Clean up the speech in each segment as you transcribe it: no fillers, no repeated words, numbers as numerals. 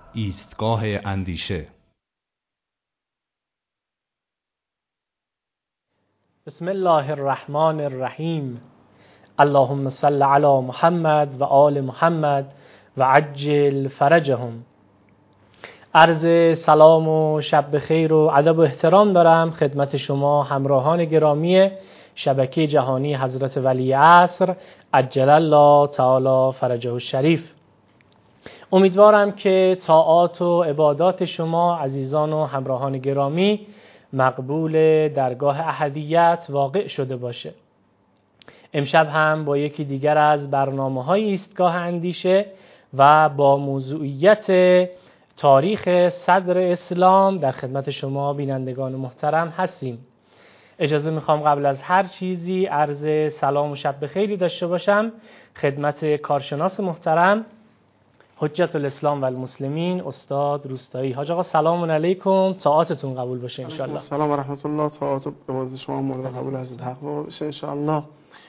ایستگاه اندیشه. بسم الله الرحمن الرحیم. اللهم صل علی محمد و آل محمد و عجل فرجهم. عرض سلام و شب بخیر و ادب و احترام دارم خدمت شما همراهان گرامی شبکه جهانی حضرت ولی عصر عجل الله تعالی فرجه الشریف. امیدوارم که طاعات و عبادات شما عزیزان و همراهان گرامی مقبول درگاه احدیت واقع شده باشه. امشب هم با یکی دیگر از برنامه‌های ایستگاه اندیشه و با موضوعیت تاریخ صدر اسلام در خدمت شما بینندگان محترم هستیم. اجازه میخوام قبل از هر چیزی عرض سلام و شب بخیری داشته باشم خدمت کارشناس محترم حجت الاسلام و المسلمین استاد روستایی. حاج آقا سلام علیکم، طاعاتتون قبول باشه ان شاء الله. سلام و رحمت الله. طاعات و عبادت شما مورد قبول حضرت حق باشه ان شاء الله.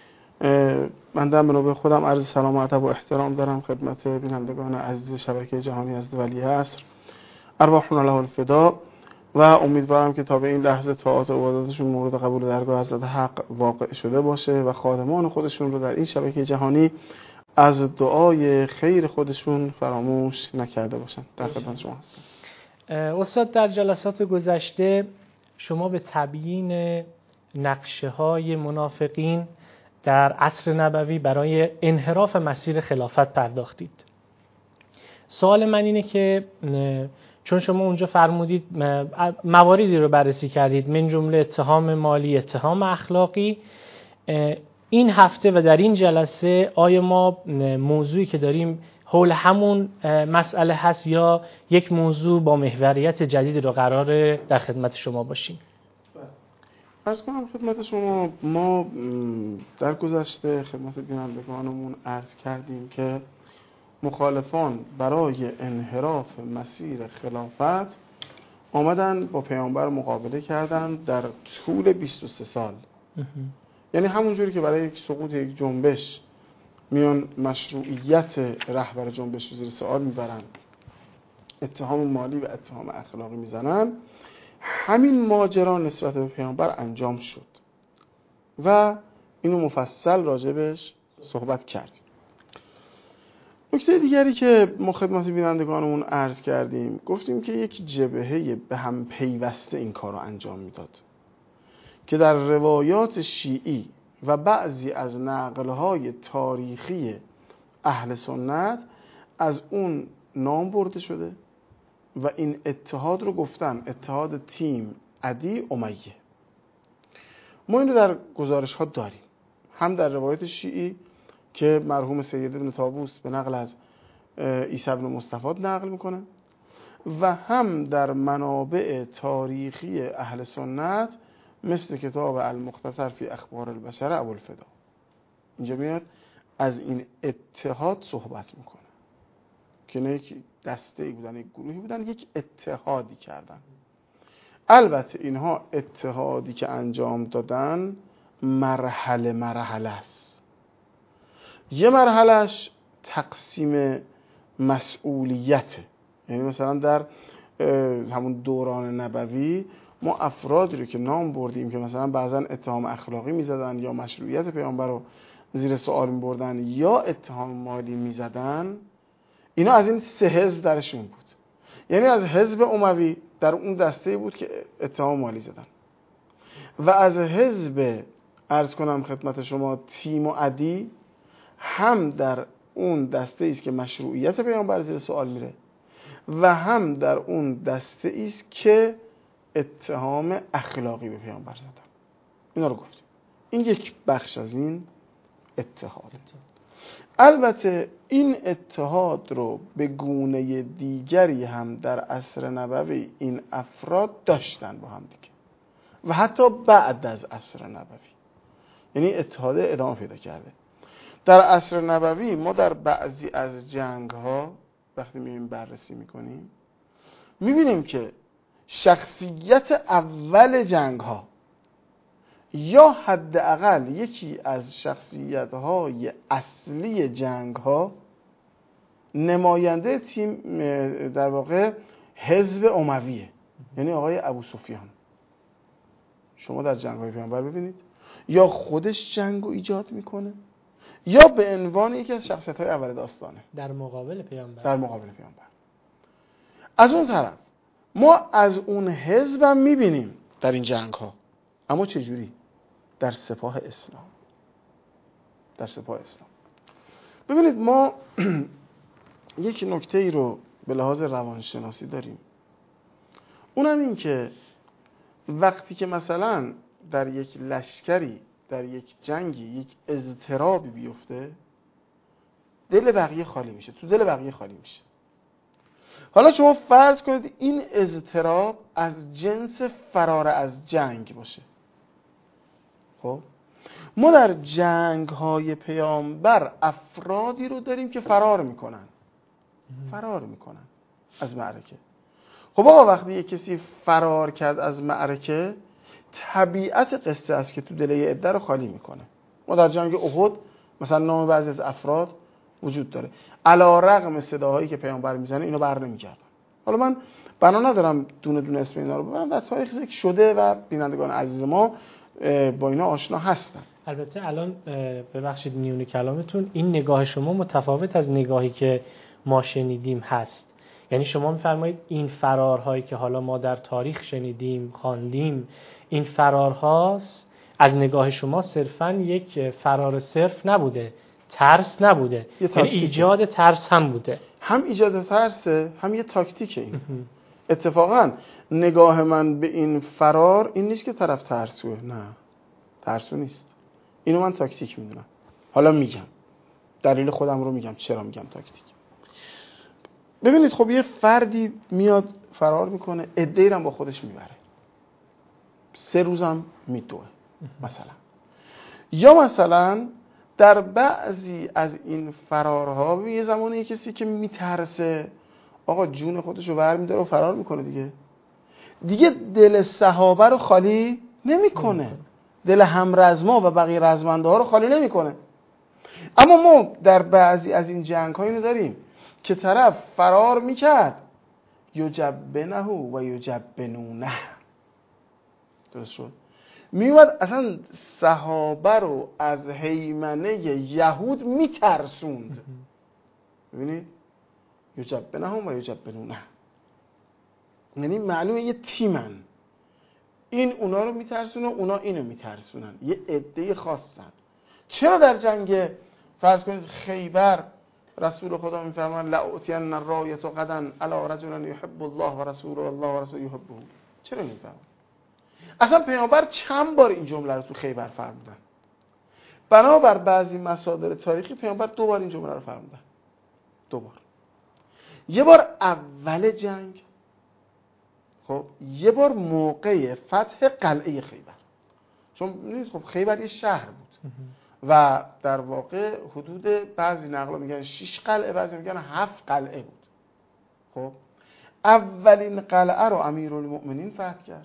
من در منابع خودم عرض سلام و ادب و احترام دارم خدمت بینندگان عزیز شبکه جهانی حضرت ولی عصر، ارواحنا له الفدا، و امیدوارم که تا به این لحظه طاعات و عباداتشون مورد قبول درگاه حضرت حق واقع شده باشه و خادمان خودشون رو در این شبکه جهانی از دعای خیر خودشون فراموش نکرده باشن. در خدمت شما هستم. استاد در جلسات گذشته شما به تبیین نقشه های منافقین در عصر نبوی برای انحراف مسیر خلافت پرداختید. سوال من اینه که چون شما اونجا فرمودید مواردی رو بررسی کردید من جمله اتهام مالی، اتهام اخلاقی، این هفته و در این جلسه آیا ما موضوعی که داریم حول همون مسئله هست یا یک موضوع با محوریت جدیدی رو قراره در خدمت شما باشیم؟ عرض کنم خدمت شما، ما در گذشته خدمت بینندگانمون عرض کردیم که مخالفان برای انحراف مسیر خلافت آمدن با پیامبر مقابله کردن در طول 23 سال. یعنی همون جوری که برای سقوط یک جنبش میان مشروعیت رهبر جنبش رو زیر سوال میبرن، اتهام مالی و اتهام اخلاقی میزنن، همین ماجرا نسبت به پیامبر انجام شد و اینو مفصل راجبش صحبت کردیم. نکته دیگری که ما خدمت بینندگانمون عرض کردیم، گفتیم که یک جبهه به هم پیوسته این کار رو انجام میداد که در روایات شیعی و بعضی از نقلهای تاریخی اهل سنت از اون نام برده شده و این اتحاد رو گفتن اتحاد تیم عدی امیه. ما این رو در گزارش ها داریم، هم در روایت شیعی که مرحوم سید ابن طاووس به نقل از عیسی ابن مصطفی نقل میکنه و هم در منابع تاریخی اهل سنت مثل کتاب المختصر فی اخبار البشر ابوالفدا. اینجا میاد از این اتحاد صحبت میکنه که نه یک دسته ای بودن، یک گروهی بودن، یک اتحادی کردن. البته اینها اتحادی که انجام دادن مرحله است. یه مرحلهش تقسیم مسئولیته، یعنی مثلا در همون دوران نبوی ما افرادی رو که نام بردیم که مثلا بعضا اتهام اخلاقی میزدن یا مشروعیت پیامبر رو زیر سوال میبردن یا اتهام مالی میزدن، اینا از این 3 حزب درشون بود. یعنی از حزب اموی در اون دسته بود که اتهام مالی زدن و از حزب عرض کنم خدمت شما تیم و عدی هم در اون دسته است که مشروعیت پیامبر زیر سوال میره و هم در اون دسته است که اتهام اخلاقی به پیامبر زدن. اینا رو گفتیم. این یک بخش از این اتحاد. البته این اتحاد رو به گونه دیگری هم در عصر نبوی این افراد داشتن با هم دیگه و حتی بعد از عصر نبوی، یعنی اتحاد ادامه پیدا کرده. در عصر نبوی ما در بعضی از جنگ ها وقتی میبینیم بررسی میکنیم میبینیم که شخصیت اول جنگ ها یا حداقل یکی از شخصیت های اصلی جنگ ها نماینده تیم در واقع حزب امویه، یعنی آقای ابو سفیان. شما در جنگ‌های پیامبر ببینید یا خودش جنگ رو ایجاد میکنه یا به عنوان یکی از شخصیت‌های اول داستانه در مقابل پیامبر. در مقابل پیامبر. از اون طرف ما از اون حزبم میبینیم در این جنگ‌ها، اما چه جوری؟ در سپاه اسلام. در سپاه اسلام. ببینید ما یک نکته ای رو به لحاظ روانشناسی داریم، اونم این که وقتی که مثلا در یک لشکری، در یک جنگی یک اضطرابی بیفته، دل بقیه خالی میشه، تو دل بقیه خالی میشه. حالا شما فرض کنید این اضطراب از جنس فرار از جنگ باشه. خب ما در جنگ های پیامبر افرادی رو داریم که فرار میکنن از معرکه. خب آقا وقتی یک کسی فرار کرد از معرکه، طبیعت قصه است که تو دل یه عده رو خالی میکنه. ما در جنگ احد مثلا نام بعضی از افراد وجود داره، علی رغم صداهایی که پیامبر میزنه اینو بر نمیکردن. حالا من بنا ندارم دونه دونه اسم اینا رو ببرم، در تاریخ ذکر شده و بینندگان عزیز ما با اینا آشنا هستن. البته الان ببخشید میون کلامتون، این نگاه شما متفاوت از نگاهی که ما شنیدیم هست. یعنی شما میفرمایید این فرارهایی که حالا ما در تاریخ شنیدیم، خواندیم، این فرارهاست از نگاه شما صرفاً یک فرار صرف نبوده، ترس نبوده، یعنی ایجاد ترس هم بوده. هم ایجاد ترسه، هم یه تاکتیکه. این اتفاقا نگاه من به این فرار این نیست که طرف ترسوه، نه ترسو نیست، اینو من تاکتیک میدونم. حالا میگم دلیل خودم رو میگم چرا میگم تاکتیک. ببینید خب یه فردی میاد فرار میکنه، عده‌ای رو با خودش میبره، 3 روزم میدوه مثلا. یا مثلا در بعضی از این فرارها یه زمانی کسی که میترسه آقا جون خودش رو برمی‌داره و فرار میکنه، دیگه دل صحابه رو خالی نمیکنه، دل همرزما و بقیه رزمنده ها رو خالی نمیکنه. اما ما در بعضی از این جنگ ها اینو داریم که طرف فرار میکرد، یجبنه و یجبنونه، درست شد، میومد اصلا صحابه رو از هیمنه یهود میترسوند. ببینید یجبنه و یجبنونه، یعنی معلومه یه تیمن، این اونا رو میترسونه، اونا اینو میترسونن، یه عده خاصن. چرا در جنگ فرض کنید خیبر رسول خدا میفرمان لأوتین الرایة غدا علی رجل یحب الله و رسوله والله و رسوله یحبه؟ چرا میفرمان؟ اصلا پیامبر چند بار این جمله رو تو خیبر فرمودن؟ بنابر بعضی مصادر تاریخی پیامبر 2 بار این جمله رو فرمودن. 2 بار. یه بار اول جنگ، خب یه بار موقع فتح قلعه خیبر. چون می‌دونید خب خیبر یه شهر بود و در واقع حدود بعضی نقلا میگن 6 قلعه، بعضی میگن 7 قلعه بود. خب اولین قلعه رو امیرالمؤمنین فتح کرد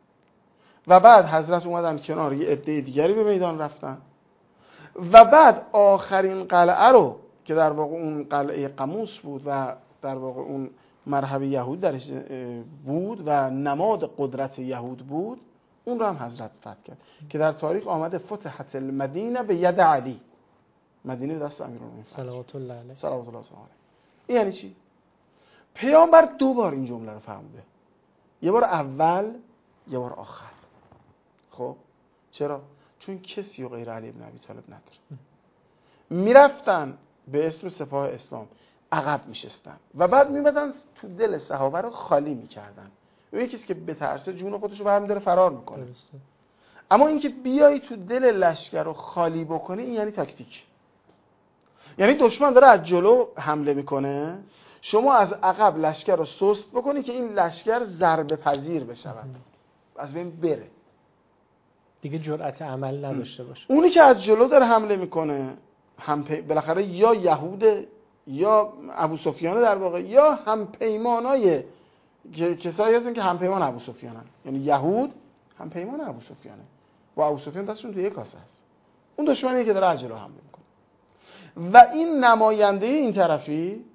و بعد حضرت اومدن کنار، یه عده دیگری به میدان رفتن و بعد آخرین قلعه رو که در واقع اون قلعه قموس بود و در واقع اون مرحب یهود درش بود و نماد قدرت یهود بود، اون رو هم حضرت فتح کرد که در تاریخ آمده فتحت المدینه به ید علی، مدینه دست امیرالمومنین صلوات الله علیه. صلوات الله علیه. این یعنی چی؟ پیامبر 2 بار این جمله رو فرموده، یه بار اول، یه بار آخر. خب چرا؟ چون کسی و غیر علی بن ابی طالب نداره. میرفتن به اسم سپاه اسلام عقب میشستن و بعد میمدن تو دل صحابه رو خالی میکردن. و یکی که به ترس جون خودش رو برمی‌داره فرار میکنه. اما اینکه بیای تو دل لشکر رو خالی بکنی، این یعنی تاکتیک. یعنی دشمن داره از جلو حمله میکنه، شما از عقب لشکر رو سست بکنی که این لشکر ضربه پذیر بشود، از بین بره، دیگه جرأت عمل نداشته باشه. اونی که از جلو داره حمله میکنه بالاخره یا یهود یا ابو سفیان در واقع، یا همپیمانای کسایی هستن که همپیمان ابو سفیانن، یعنی یهود همپیمان ابو سفیانه، با ابو سفیان دستشون توی یک کاسه است. اون دشمنیه که داره از جلو حمله میکنه و این نماینده این طرفی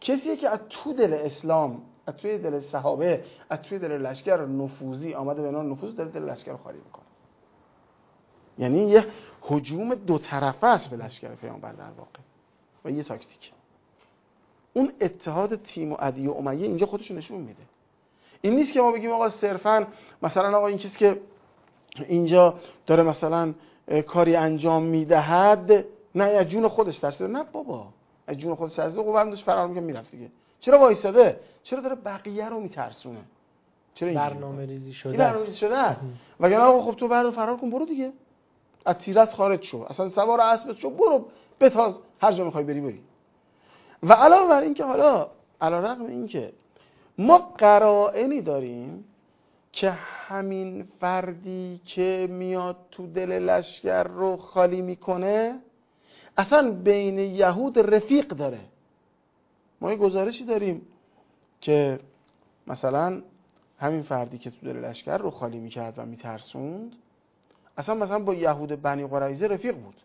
کسیه که از تو دل اسلام، از توی دل صحابه، از توی دل لشکر نفوذی آمده به نام نفوذ، دل لشکر رو خالی میکنه. یعنی یه هجوم دو طرفه است به لشکر پیامبر در واقع و یه تاکتیک. اون اتحاد تیم و عدی و امیه اینجا خودش نشون میده. این نیست که ما بگیم آقا صرفاً مثلا آقا این چیز که اینجا داره مثلا کاری انجام میدهد نه از جون خودش ترسیده، نه بابا از جون خودش ترسیده، خب هم داشت فرار میکنه میرفت دیگه. چرا وایساده؟ چرا داره بقیه رو میترسونه؟ چرا این برنامه‌ریزی شده این برنامه‌ریزی شده است. وگرنه آقا خب تو ورد فرار کن، برو دیگه، از تیرس خارج شو، اصلا سوار اسبت شو، برو بتاز، هر جا میخوای بری. و علاوه بر این که حالا علیرغم این که ما قرائنی داریم که همین فردی که میاد تو دل لشکر رو خالی میکنه اصلا بین یهود رفیق داره. ما یه گزارشی داریم که مثلا همین فردی که تو دل لشکر رو خالی میکرد و میترسوند اصلا با یهود بنی قریظه رفیق بود.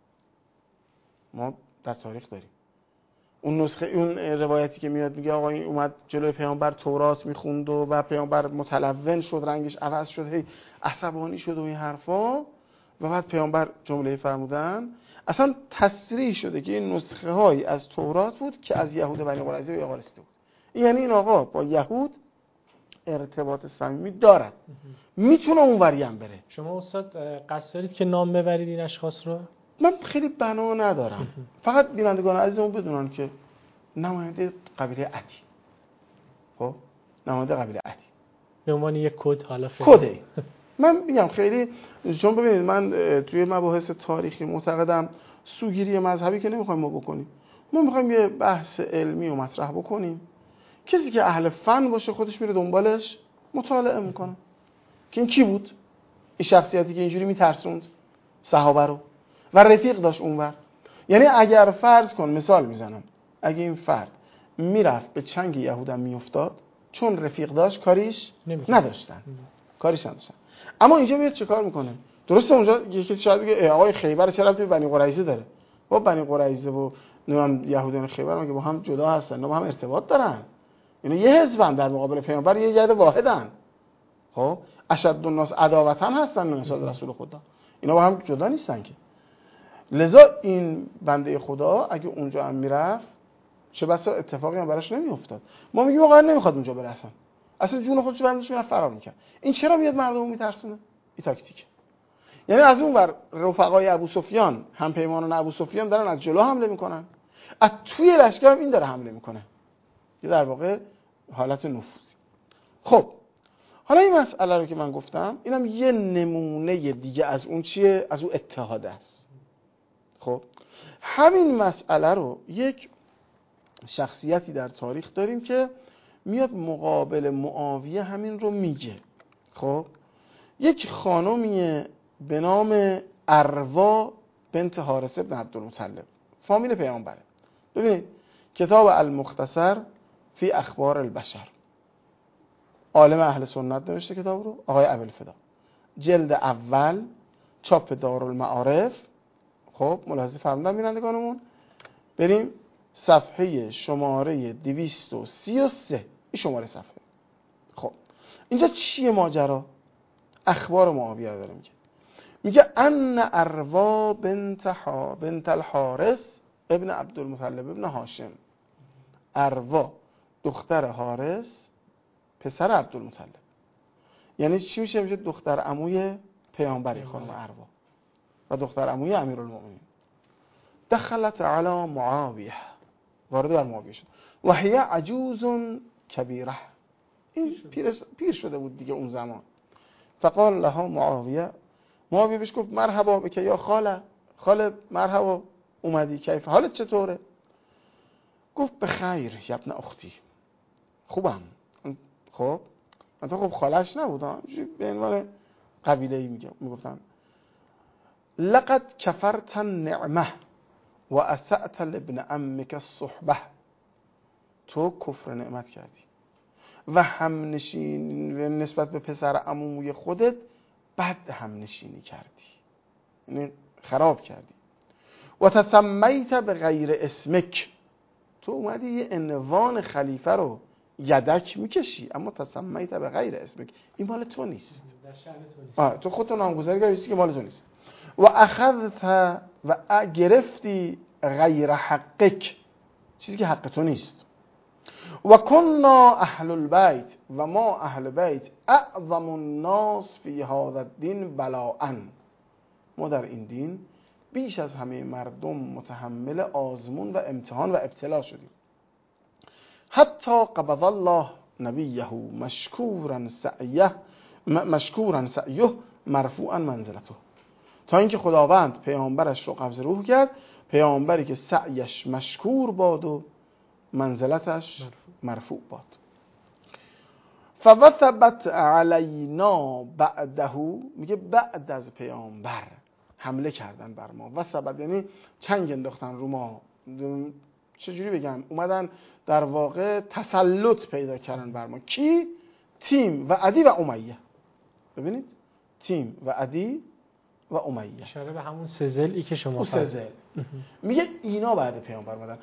ما در تاریخ داریم اون نسخه، اون روایتی که میاد میگه آقا این اومد جلوی پیامبر تورات میخوند و پیامبر متلون شد، رنگش عوض شد، هی عصبانی شد و این حرفا، و بعد پیامبر جمله فرمودن اصلا تصریح شده که این نسخه هایی از تورات بود که از یهود بنی قریظه به آقا رسیده بود. یعنی این آقا با یهود ارتباط صمیمی دارد، میتونه اونوری هم بره. شما استاد قصد دارید که نام ببرید این اشخاص رو؟ من خیلی بنا ندارم، فقط بینندگان عزیزمون بدونن که نماینده قبیله عدی، خب نماینده قبیله عدی به عنوان یک کد، حالا کده. من میگم خیلی، چون ببینید من توی مباحث تاریخی معتقدم سوگیری مذهبی که نمیخوایم ما بکنیم، ما میخوایم یه بحث علمی و مطرح بکنیم. کسی که اهل فن باشه خودش میره دنبالش مطالعه میکنه که این کی بود، این شخصیتی که اینجوری میترسوند صحابه رو و رفیق داشت اونور. یعنی اگر فرض کن، مثال میزنم، اگه این فرد میرفت به چنگ یهودم میافتاد، چون رفیق داشت کاریش نداشتن. اما اینجا میاد چه کار میکنه؟ درسته اونجا یکی شاید بگه آقای خیبر چرا ربطی به بنی قریظه داره؟ با بنی قریظه و نمیدونم یهودان خیبر مگه با هم جدا هستن؟ نه با هم ارتباط دارن. اینا یه حزبن در مقابل پیامبر، یه ید واحدن. خب اشد الناس عداوتن هستن نسبت رسول خدا، اینا با هم جدا نیستن که. لذا این بنده خدا اگه اونجا هم میرفت چه بسا اتفاقی هم براش نمیافتاد. ما میگیم واقعا نمیخواد اونجا بره، اصلا جون خودش بندش میرفت فرار میکرد. این چرا میاد مردمو میترسونه؟ این تاکتیک. یعنی از اون ور رفقای ابو سفیان، هم پیمانان ابو سفیان دارن از جلو حمله میکنن، از توی لشکر هم این داره حمله میکنه، که در واقع حالت نفوذی. خب حالا این مسئله رو که من گفتم اینم یه نمونه دیگه از اون چیه، از اون اتحاد است. خب همین مسئله رو یک شخصیتی در تاریخ داریم که میاد مقابل معاویه همین رو میگه. خب یک خانومیه به نام اروا بنت حارث بن عبدالمطلب، فامیل پیامبره. ببینید کتاب المختصر فی اخبار البشر، عالم اهل سنت نوشته کتاب رو، آقای ابوالفدا، جلد اول، چاپ دارالمعارف. خب ملاحظه فرمودن بینندگانمون، بریم صفحه شماره 233، این شماره صفحه. خب اینجا چیه ماجرا؟ اخبار معاویه داره میگه ان اروا بنت الحارث ابن عبدالمطلب ابن هاشم. اروا دختر حارث پسر عبدالمطلب، یعنی چی میشه؟ میشه دختر عموی پیامبری خانم اروا و دختر عموی امیرالمومنین. دخلت علی معاویه، وارد بر معاویه شد، و هی عجوز کبیره، این پیر شده بود دیگه اون زمان. فقال لها معاویه بهش گفت مرحبا بک یا خاله مرحبا اومدی، کیف حالت چطوره؟ گفت بخیر یا ابن اختی، خوبم. خب من تو خب خالش نبودم، به عنوان قبیله‌ای میگفتم لقد کفرت النعمه و اسأت لابن عمک الصحبه، تو کفر نعمت کردی و همنشین نسبت به پسر عموی خودت بد همنشینی کردی، یعنی خراب کردی. و تسمیت به غیر اسمک، تو اومدی یه عنوان خلیفه رو یدک میکشی، اما تسمیت به غیر اسمک، این مال تو نیست. در شأن تو نیست. تو خودت نامگذاری کردی که مال تو نیست. و اخذت و گرفتی غیر حقک، چیزی که حق تو نیست. و کنا اهل البیت، و ما اهل بیت اعظم الناس فی هذا الدین بلاء، ما در این دین بیش از همه مردم متحمل آزمون و امتحان و ابتلا شدیم. حتی قبض الله نبیه مشکورا سعیه مرفوعا منزلته، تا اینکه خداوند پیامبرش رو قبض روح کرد، پیامبری که سعیش مشکور باد و منزلتش مرفوع باد. فوثبت علینا بعده، میگه بعد از پیامبر حمله کردن بر ما. وثبت یعنی چنگ انداختن رو ما، چجوری بگم، اومدن در واقع تسلط پیدا کردن بر ما. کی؟ تیم و عدی و امیه. ببینید، تیم و عدی و امیه، اشاره به همون سزلی که شما سزل. میگه اینا بعد پیامبر اومدن.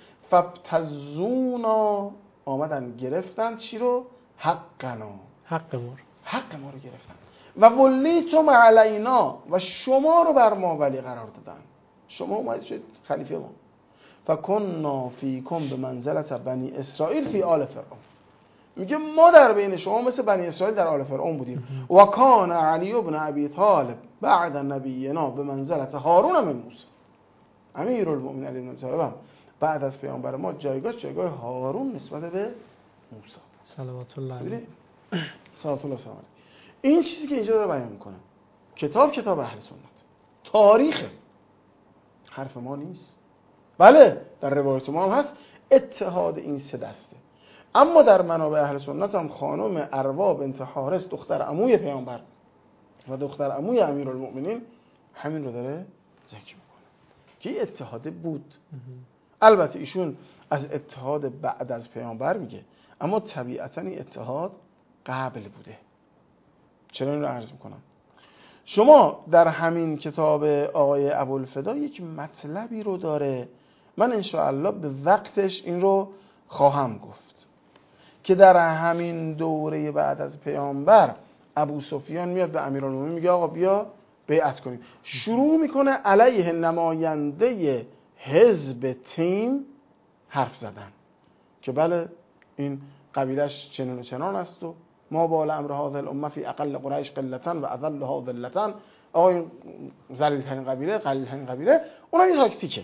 فابتزونا، آمدن گرفتن چی رو؟ حقنا، حق ما رو گرفتن. و ولیتم علینا، و شما رو بر ما ولی قرار دادن، شما اومدید شد خلیفه ما. فکنا فیکم به منزلت بنی اسرائیل فی آل فرعون، میگه ما در بین شما مثل بنی اسرائیل در آل فرعون بودیم. و کان علی ابن ابی طالب بعد نبینا به منزلت هارون من موسی، امیرالمؤمنین علی بن ابی طالب بعد از پیامبر ما جایگاه هارون نسبت به موسی صلوات الله علیه. صلوات الله علیه. این چیزی که اینجا داره بیان میکنه، کتاب اهل سنت، تاریخ، حرف ما نیست. بله در روایت ما هم هست اتحاد این سه دسته، اما در منابع اهل سنت هم خانم اروا بنت حارث دختر عموی پیامبر و دختر عموی امیرالمؤمنین همین رو داره ذکر میکنه که این اتحاد بود. البته ایشون از اتحاد بعد از پیامبر میگه، اما طبیعتا این اتحاد قبل بوده. چرا این رو عرض میکنم؟ شما در همین کتاب آقای ابوالفدا یک مطلبی رو داره، من انشاءالله به وقتش این رو خواهم گفت، که در همین دوره بعد از پیامبر ابو سفیان میاد به امیرالمومنین میگه آقا بیا بیعت کنیم. شروع میکنه علیه نماینده حزب تیم حرف زدن که بله این قبیلش چنان و چنان است و ما بال امر هذه الامه فی اقل قریش قلتا و اذلها ذلتا. آقا این ذلیل ترین قبیله، قلیل ترین قبیله. اونم یه تاکتیکه.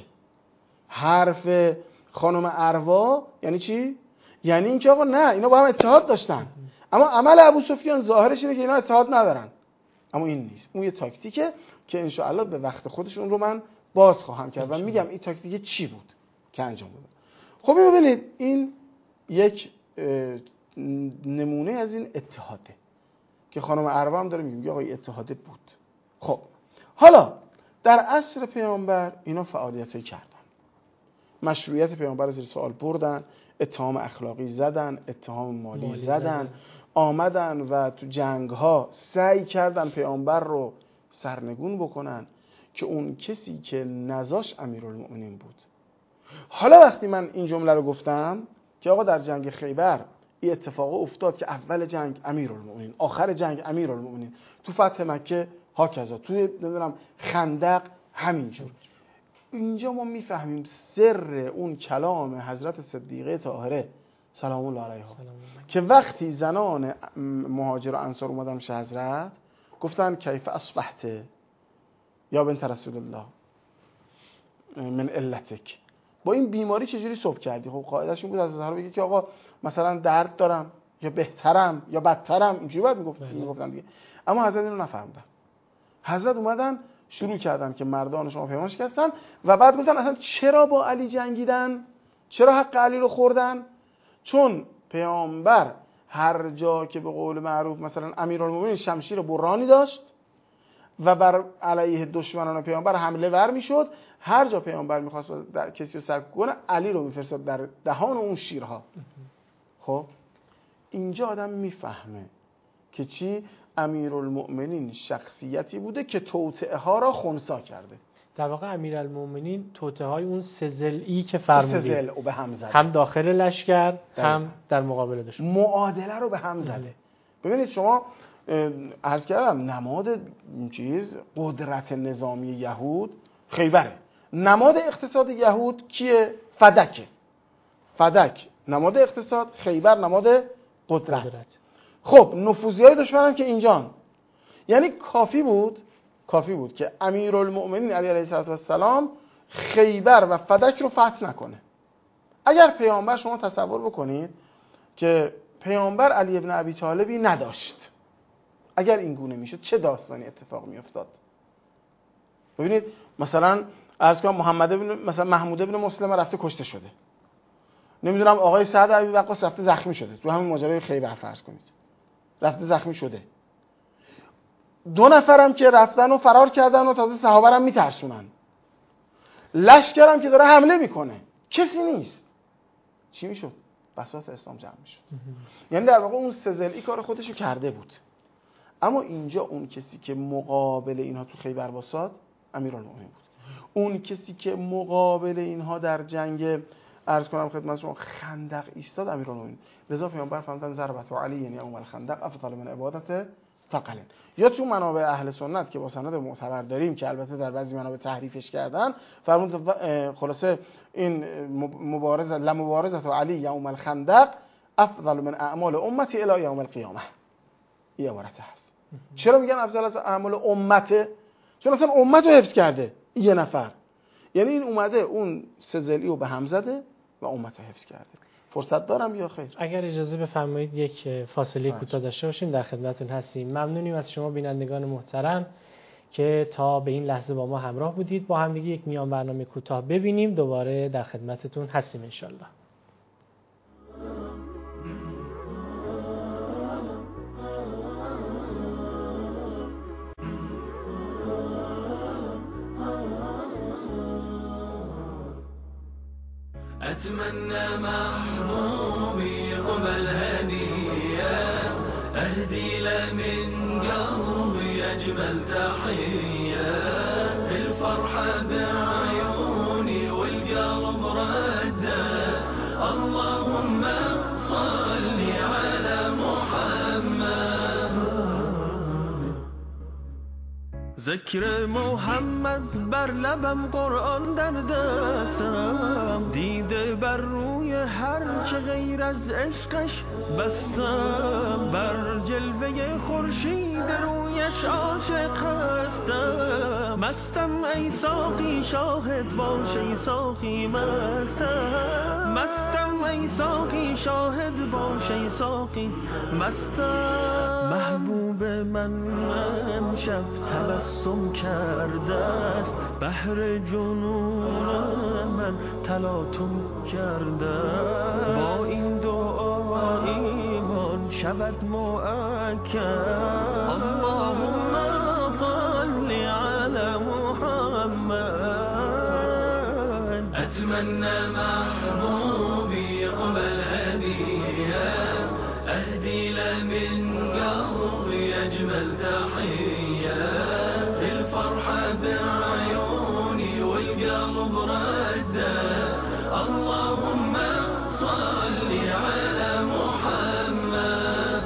حرف خانم اروا یعنی چی؟ یعنی اینکه آقا نه، اینا با هم اتحاد داشتن، اما عمل ابو سفیان ظاهرش اینه که اینا اتحاد ندارن. اما این نیست، اون یه تاکتیکه که ان شاء الله به وقت خودش اون رو من باز خواهم کرد و میگم این تاکتیک چی بود که انجام دادن. خب ببینید این یک نمونه از این اتحاده که خانم اروا هم داره میگه آقا اتحاده بود. خب حالا در عصر پیامبر اینا فعالیتایی کردن، مشروعیت پیامبر رو زیر سوال بردن، اتهام اخلاقی زدن، اتهام مالی زدن، آمدن و تو جنگ ها سعی کردن پیامبر رو سرنگون بکنن که اون کسی که نزاش امیرالمؤمنین بود. حالا وقتی من این جمله رو گفتم که آقا در جنگ خیبر این اتفاق افتاد که اول جنگ امیرالمؤمنین، آخر جنگ امیرالمؤمنین، تو فتح مکه هاکذا، تو نمیدونم خندق همینجور. اینجا ما میفهمیم سر اون کلام حضرت صدیقه طاهره سلام الله علیها که وقتی زنان مهاجر و انصار اومدن پیش حضرت گفتن کیف اصبحت یا بنت رسول الله من علتک، با این بیماری چجوری صبح کردی؟ خب قاعدش این بود از زهرا بگه که آقا مثلا درد دارم یا بهترم یا بدترم، اینجوری باید میگفتن دیگه. اما حضرت اینو نفهمیدن. حضرت اومدن شروع کردن که مردان شما پیمان شکستن و بعد گفتن اصلا چرا با علی جنگیدن؟ چرا حق علی رو خوردن؟ چون پیامبر هر جا که به قول معروف مثلا امیرالمومنین شمشیر برانی داشت و بر علیه دشمنان پیامبر حمله ور میشد، هر جا پیامبر میخواست کسی رو سرکوب کنه علی رو میفرستاد در دهان اون شیرها. خب اینجا آدم میفهمه که چی؟ امیرالمؤمنین شخصیتی بوده که توطئه ها را خنثی کرده. در واقع امیرالمومنین توطئه‌های اون سه ضلعی که فرمودید سه ضلع به هم زد، هم داخل لشکر هم در مقابل دشمن، معادله رو به هم زده. ببینید شما عرض کردم نماد قدرت نظامی یهود خیبره. نماد اقتصاد یهود کیه؟ فدکه. فدک نماد اقتصاد، خیبر نماد قدرت. خب نفوذیای دشمن هم که اینجان، یعنی کافی بود که امیرالمؤمنین علی علیه السلام خیبر و فدک رو فتح نکنه. اگر پیامبر، شما تصور بکنید که پیامبر علی ابن ابی طالبی نداشت، اگر این گونه میشد چه داستانی اتفاق میافتاد؟ ببینید مثلا عرض کنم محمود ابن مسلمه رفته کشته شده، نمیدونم آقای سعد ابی وقاص رفته زخمی شده، تو همین ماجرای خیبر فرض کنید رفته زخمی شده، 2 نفرم که رفتن و فرار کردن و تازه صحابه هم میترسونن، لشکرم که داره حمله میکنه، کسی نیست، چی میشد؟ بساط اسلام جمع میشد. یعنی در واقع اون سه ضلعی کار خودشو کرده بود. اما اینجا اون کسی که مقابل اینها تو خیبر واساد امیرالمومنین بود. اون کسی که مقابل اینها در جنگ عرض کنم خدمت شما خندق ایستاد امیرالمومنین. لذا پیامبر فرمودن ضربت علی یعنی اول خندق افضل من عبادت ثقلین. یا تو منابع اهل سنت که با سند معتبر داریم که البته در بعضی منابع تحریفش کردن، فرمود خلاصه این مبارزه علی یوم الخندق افضل من اعمال امتی الی یوم القیامه. این عبارت هست. چرا میگن افضل از اعمال امته؟ چون اصلا امت رو حفظ کرده یه نفر، یعنی این اومده اون سه ضلعی رو به هم زده و امت رو حفظ کرده. فرصت دارم یا خیر؟ اگر اجازه بفرمایید یک فاصله کوتاه داشته باشیم، در خدمتتون هستیم. ممنونیم از شما بینندگان محترم که تا به این لحظه با ما همراه بودید. با هم دیگه یک میان برنامه کوتاه ببینیم، دوباره در خدمتتون هستیم انشالله. أتمنى محبوبي قبل هدية أهدي له من قلبي أجمل تحية، الفرحة بعيوني والقلب ردة، اللهم صل على محمد. ذکر محمد بر لبم، قرآن در دستم، دیده بر روی هر چه غیر از عشقش بستم، بر جلوه خورشید رویش عاشق هستم، مستم ای ساقی شاهد باش ای ساقی مستم، مستم ای ساقی شاهد باش ای ساقی مستم. محبوب من امشب تبسم کرده است، بحر جنون من تلاطم کرده، با این دعا ایمان شود مؤکد، اللهم صل علی محمد. اتمنى محبوبي قبل هدية اهدي له من قلبي اجمل تحية، الفرحة بعيوني والقلب ردة، اللهم صل على محمد.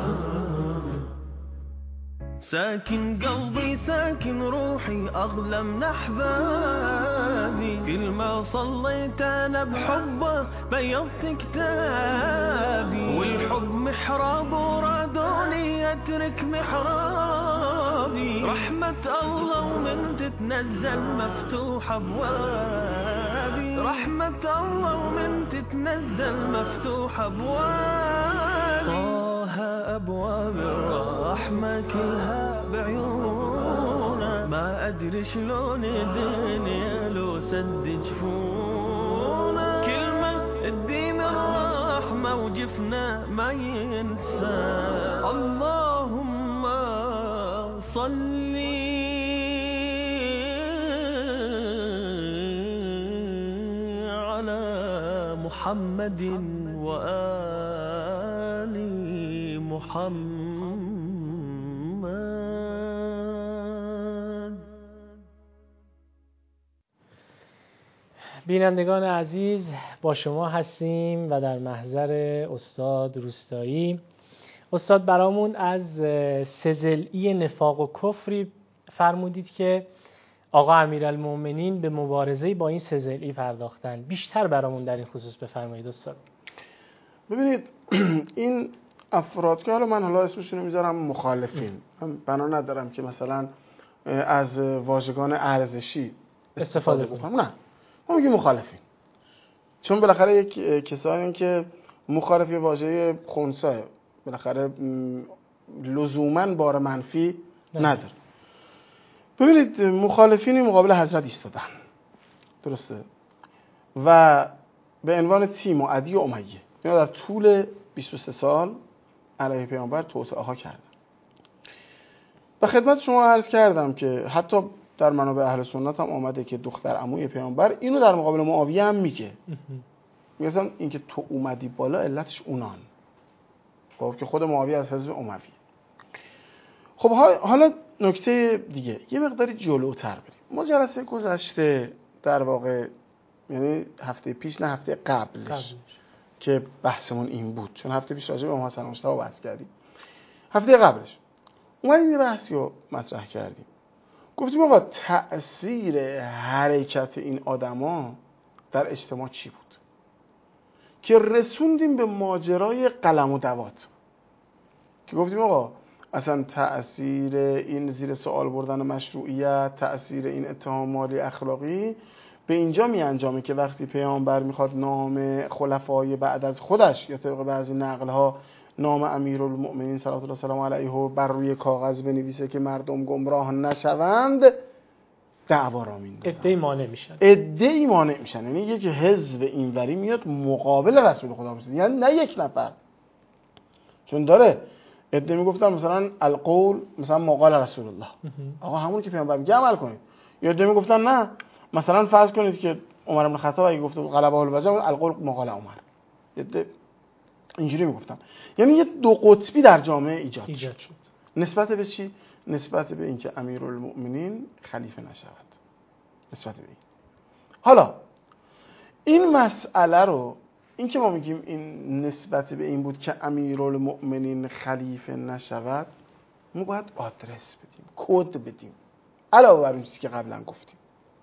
ساكن قلبي ساكن روحي أغلى من أحبابي، كل ما صليت أنا بحبه بيضت كتابي، والحب محراب ورادوني أترك محرابي، رحمة الله ومن تتنزل مفتوح أبوابي، رحمة الله ومن تتنزل مفتوح أبوابي، طه أبواب الرحمة كلها بعيونه، ما أدري شلون الدنيا لو سد جفونه، كلمة الدين الرحمة وجفنا ما ينسى، اللهم صل على محمد وآل محمد. بینندگان عزیز، با شما هستیم و در محضر استاد روستایی. استاد برامون از سه‌ضلعی نفاق و کفری فرمودید که آقا امیرالمومنین به مبارزه با این سه‌ضلعی پرداختن. بیشتر برامون در این خصوص بفرمایید استاد. ببینید این افراد که من اسمشون رو میذارم مخالفین، من بنا ندارم که مثلا از واژگان ارزشی استفاده بکنم، نه، ما میگیم مخالفین، چون بالاخره یک کسانی که مخالف یه واژه خنثی بالاخره لزوماً بار منفی نداره. ببینید مخالفینی مقابل حضرت ایستادن، درسته، و به عنوان تیم و عدی و امیه اینا در طول 23 سال علیه پیامبر توطئه ها کردن. و خدمت شما عرض کردم که حتی در منابع اهل سنت هم آمده که دختر عموی پیامبر اینو در مقابل معاویه هم میگه، مثلا اینکه تو اومدی بالا علتش اونان، خب که خود معاویه از حزب امویه. خب حالا نکته دیگه، یه مقداری جلوتر بریم. ما جلسه گذشته در واقع، یعنی هفته پیش، نه هفته قبلش که بحثمون این بود، چون هفته پیش راجع به امام حسن مجتبی بحث کردیم، هفته قبلش اومدیم یه بحثی رو مطرح کردیم، گفتیم آقا تأثیر حرکت این آدما در اجتماع چی بود که رسوندیم به ماجرای قلم و دوات، که گفتیم آقا اصلا تأثیر این زیر سوال بردن مشروعیت، تأثیر این اتهام مالی اخلاقی به اینجا می انجامه که وقتی پیامبر میخواد نام خلفای بعد از خودش یا طبق بعضی نقلها نام امیرالمؤمنین صلوات الله سلام علیه بر روی کاغذ بنویسه که مردم گمراه نشوند، دعوا را میندازن، ادعی مانع میشن. یعنی یک حزب اینوری میاد مقابل رسول خدا میشه، یعنی نه یک نفر، چون داره ادعی میگفتن مثلا القول مثلا مقال رسول الله، آقا همون که پیامبر میگه عمل کنید. یا ادعی میگفتن نه، مثلا فرض کنید که عمر بن خطاب اگه گفته غلبه الوجه القول مقال عمر، اینجوری میگفتن. یعنی یه دو قطبی در جامعه ایجاد شد. نسبت به چی؟ نسبت به اینکه امیرالمؤمنین خلیفه نشود. نسبت به این. حالا این مسئله رو، این که ما میگیم این نسبت به این بود که امیرالمؤمنین خلیفه نشود، ما باید آدرس بدیم، کد بدیم، علاوه بر اون چیزی که قبلا گفتیم.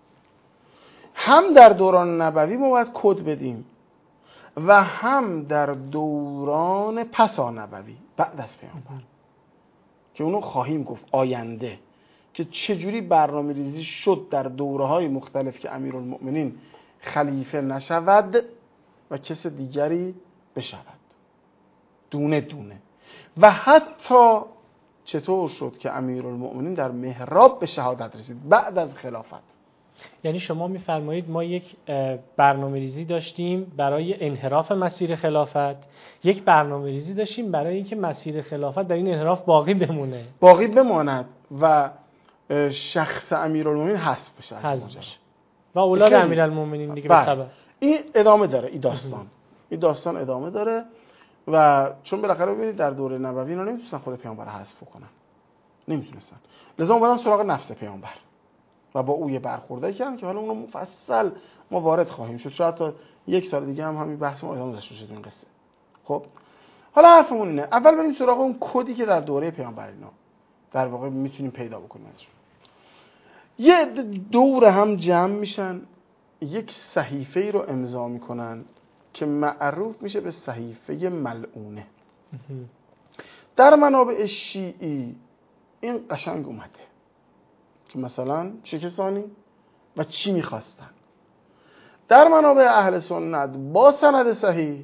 هم در دوران نبوی ما باید کد بدیم و هم در دوران پسا نبوی بعد از پیامبر، که اونو خواهیم گفت آینده، که چجوری برنامه ریزی شد در دوره‌های مختلف که امیرالمؤمنین خلیفه نشود و کس دیگری بشود، دونه دونه. و حتی چطور شد که امیرالمؤمنین در محراب به شهادت رسید بعد از خلافت. یعنی شما میفرمایید ما یک برنامه ریزی داشتیم برای انحراف مسیر خلافت، یک برنامه ریزی داشتیم برای اینکه مسیر خلافت در این انحراف باقی بماند و شخص امیرالمؤمنین حذف بشه و اولاد امیرالمؤمنین دیگه به تبع. این ادامه داره، این داستان ادامه داره. و چون بالاخره ببینید در دوره نبوی اینا نمیتونستن خود پیامبر رو حذف کنن، نمیتونستن، لذا اومدن سراغ نفس پیامبر و با او یه برخوردی کردن که حالا اونو مفصل ما وارد خواهیم شد. شاید تا یک سال دیگه هم همین بحث ما ادامه داشته باشه این قصه. خب حالا حرفمون اینه، اول بریم سراغ اون کدی که در دوره پیامبر اینا در واقع میتونیم پیدا بکنیم ازشون. یه دوره هم جمع میشن، یک صحیفه‌ای رو امضا میکنن که معروف میشه به صحیفه ملعونه. در منابع شیعی این قشنگ اومده که مثلا چه کسانی و چی میخواستن. در منابع اهل سنت با سند صحیح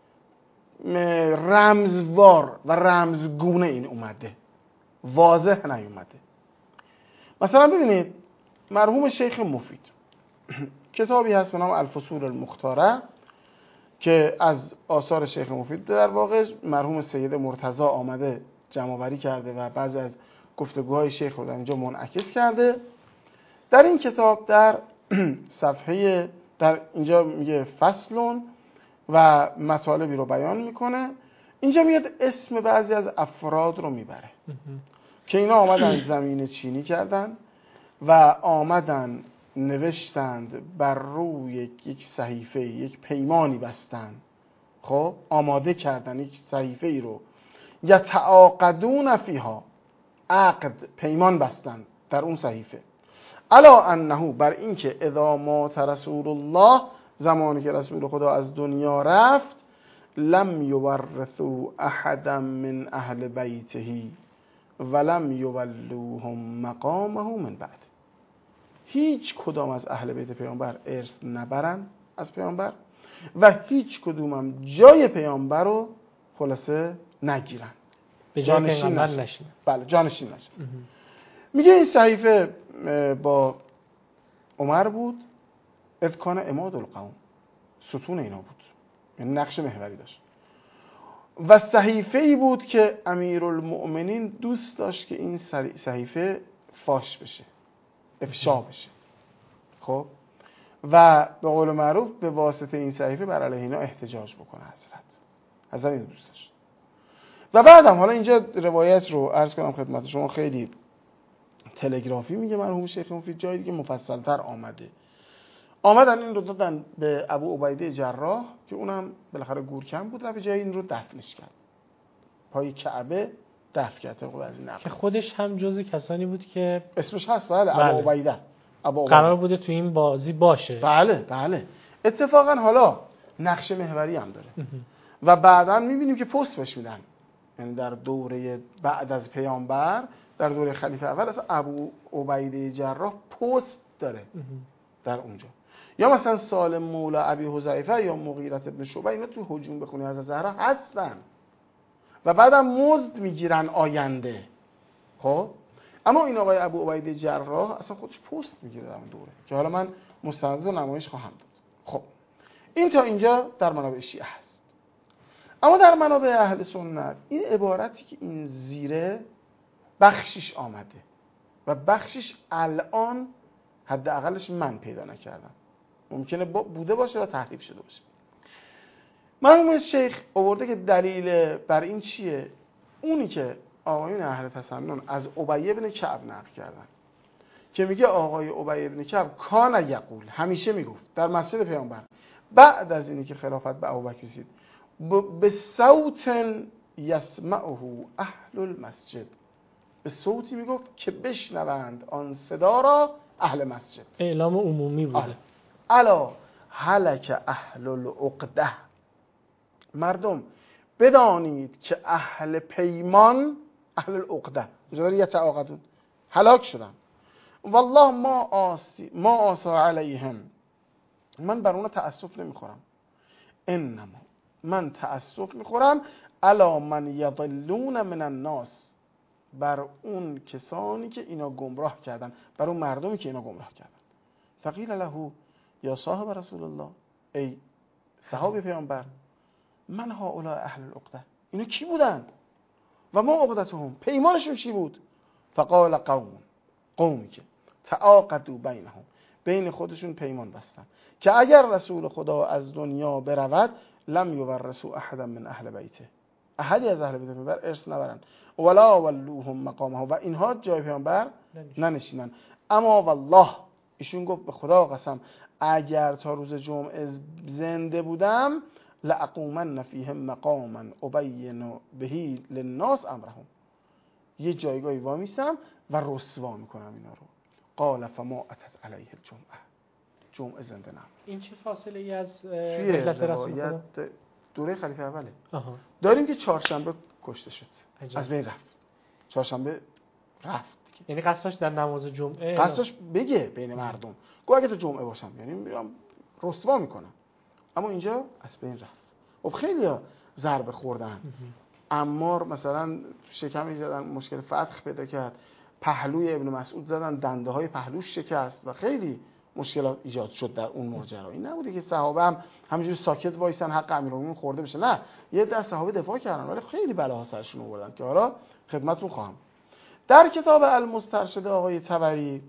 رمزوار و رمزگونه این اومده، واضح نیومده. مثلا ببینید مرحوم شیخ مفید کتابی هست به نام الفصول المختاره که از آثار شیخ مفید در واقع مرحوم سید مرتضی آمده جمع‌آوری کرده و بعضی از گفتگوهای شیخ رو در اینجا منعکس کرده. در این کتاب در صفحه در اینجا میگه فصلون و مطالبی رو بیان میکنه. اینجا میاد اسم بعضی از افراد رو میبره که اینا آمدن زمین چینی کردن و آمدن نوشتند بر روی یک صحیفه یک پیمانی بستند، خب آماده کردن یک صحیفه ای رو، یتعاقدون فیها، عقد پیمان بستند در اون صحیفه، الا انه بر این که اذا مات رسول الله، زمانی که رسول خدا از دنیا رفت، لم یورثوا احدا من اهل بیته ولم یولوهم مقامه من بعد، هیچ کدام از اهل بیت پیامبر ارث نبرن از پیامبر و هیچ کدوم هم جای پیامبر رو خلاصه نگیرن، به جای پیامبر نشین. بله جانشین نشین. میگه این صحیفه با عمر بود، اذ کان عماد القوم، ستون اینا بود، یعنی نقش محوری داشت و صحیفه ای بود که امیرالمؤمنین دوست داشت که این صحیفه فاش بشه، افشا بشه، خب و به قول معروف به واسطه این صحیفه بر علیه اینا احتجاج بکنه حضرت این دوست داشت. و بعدم حالا اینجا روایت رو عرض کنم خدمت شما، خیلی تلگرافی میگه مرحوم شیخ مفید، جای دیگه مفصل‌تر آمدن این رو دادن به ابو عبیده جراح که اونم بالاخره گورکم بود، رفت جای این رو دفنش کرد، پای کعبه دفن کرد طبق از این نقل که خودش هم جزء کسانی بود که اسمش هست. بله ابو عبیده قرار بوده تو این بازی باشه. بله اتفاقا حالا نقش محوری هم داره و بعداً میبینیم که پست بهش میدن، یعنی در دوره بعد از پیامبر، در دوره خلیفه اول اصلا ابو عبیده جراح پست داره در اونجا. یا مثلا سالم مولا ابی حذیفه یا مغیرة ابن شعبه، اینا تو هجوم به خونه حضرت زهرا هستن و بعدم مزد میگیرن آینده. خب اما این آقای ابو عبیده جراح اصلا خودش پست میگیره در اون دوره که حالا من مستند و نمایش خواهم داد. خب این تا اینجا در منابع شیعه هست. اما در منابع اهل سنت این عبارتی که این زیره بخشش آمده و بخشش الان حداقلش من پیدا نکردم، ممکنه بوده باشه و تحریف شده باشه. مرحوم شیخ آورده که دلیل بر این چیه؟ اونی که آقایون اهل تسنن از ابی بن کعب نقل کردن که میگه آقای ابی بن کعب کان یقول، همیشه میگفت در مسجد پیامبر بعد از اینی که خلافت به ابوبکر رسید، به صوت یسمعه اهل المسجد، به صوتی میگفت که بشنوند آن صدا را اهل مسجد. اعلام عمومی بوده. الا هلک اهل العقده، مردم بدانید که اهل پیمان، اهل العقده یتعاقدون، هلاک شدن. والله ما آسا علیهم، من بر اونا تأسف نمیخورم، انما من تأسف میخورم الا من یضلون من الناس، بر اون کسانی که اینا گمراه کردن، بر اون مردمی که اینا گمراه کردن. فقیل له یا صاحب رسول الله، ای صحابه پیامبر، من هؤلاء اهل العقده، اینا کی بودن و ما عقدتهم، پیمانشون چی بود؟ فقال قومی که تعاقدوا بینهم، بین خودشون پیمان بستن که اگر رسول خدا از دنیا برود لم یورثوا احدا من اهل بیته، احدی از اهل بیت پیامبر ارث نبرن، ولا ولوهم مقامه، و اینها جای پیامبر ننشینن. اما والله، ایشون گفت به خدا قسم، اگر تا روز جمعه زنده بودم لاقومن فیهم مقاما ابین بهی للناس امرهم، یه جایگاهی وامیستم و رسوا میکنم اینا رو. قال فما اتت علیه الجمعه، جمعه زنده نم. این چه فاصله ای از ملت رسول خدا؟ دوره خلیفه اوله. داریم که چهارشنبه کشته شد، از بین رفت، چهارشنبه رفت. یعنی قصدش در نماز جمعه، قصدش بگه بین مردم، گو اگه تو جمعه باشم یعنی میرم رسوا میکنم، اما اینجا از بین رفت. خب خیلی ها ضربه خوردن، عمار مثلا شکمی زدن، مشکل فتح پیدا کرد، پهلوی ابن مسعود زدن، دنده های پهلوش شکست و خیلی مشکلات ایجاد شد در اون ماجرا. این نبوده که صحابه هم همینجوری ساکت وایسن حق امیرالمومنین خورده بشه، نه، یه دست صحابه دفاع کردن ولی خیلی بلاها سرشون آوردن که حالا خدمتتون خواهم. در کتاب المسترشد آقای طبری،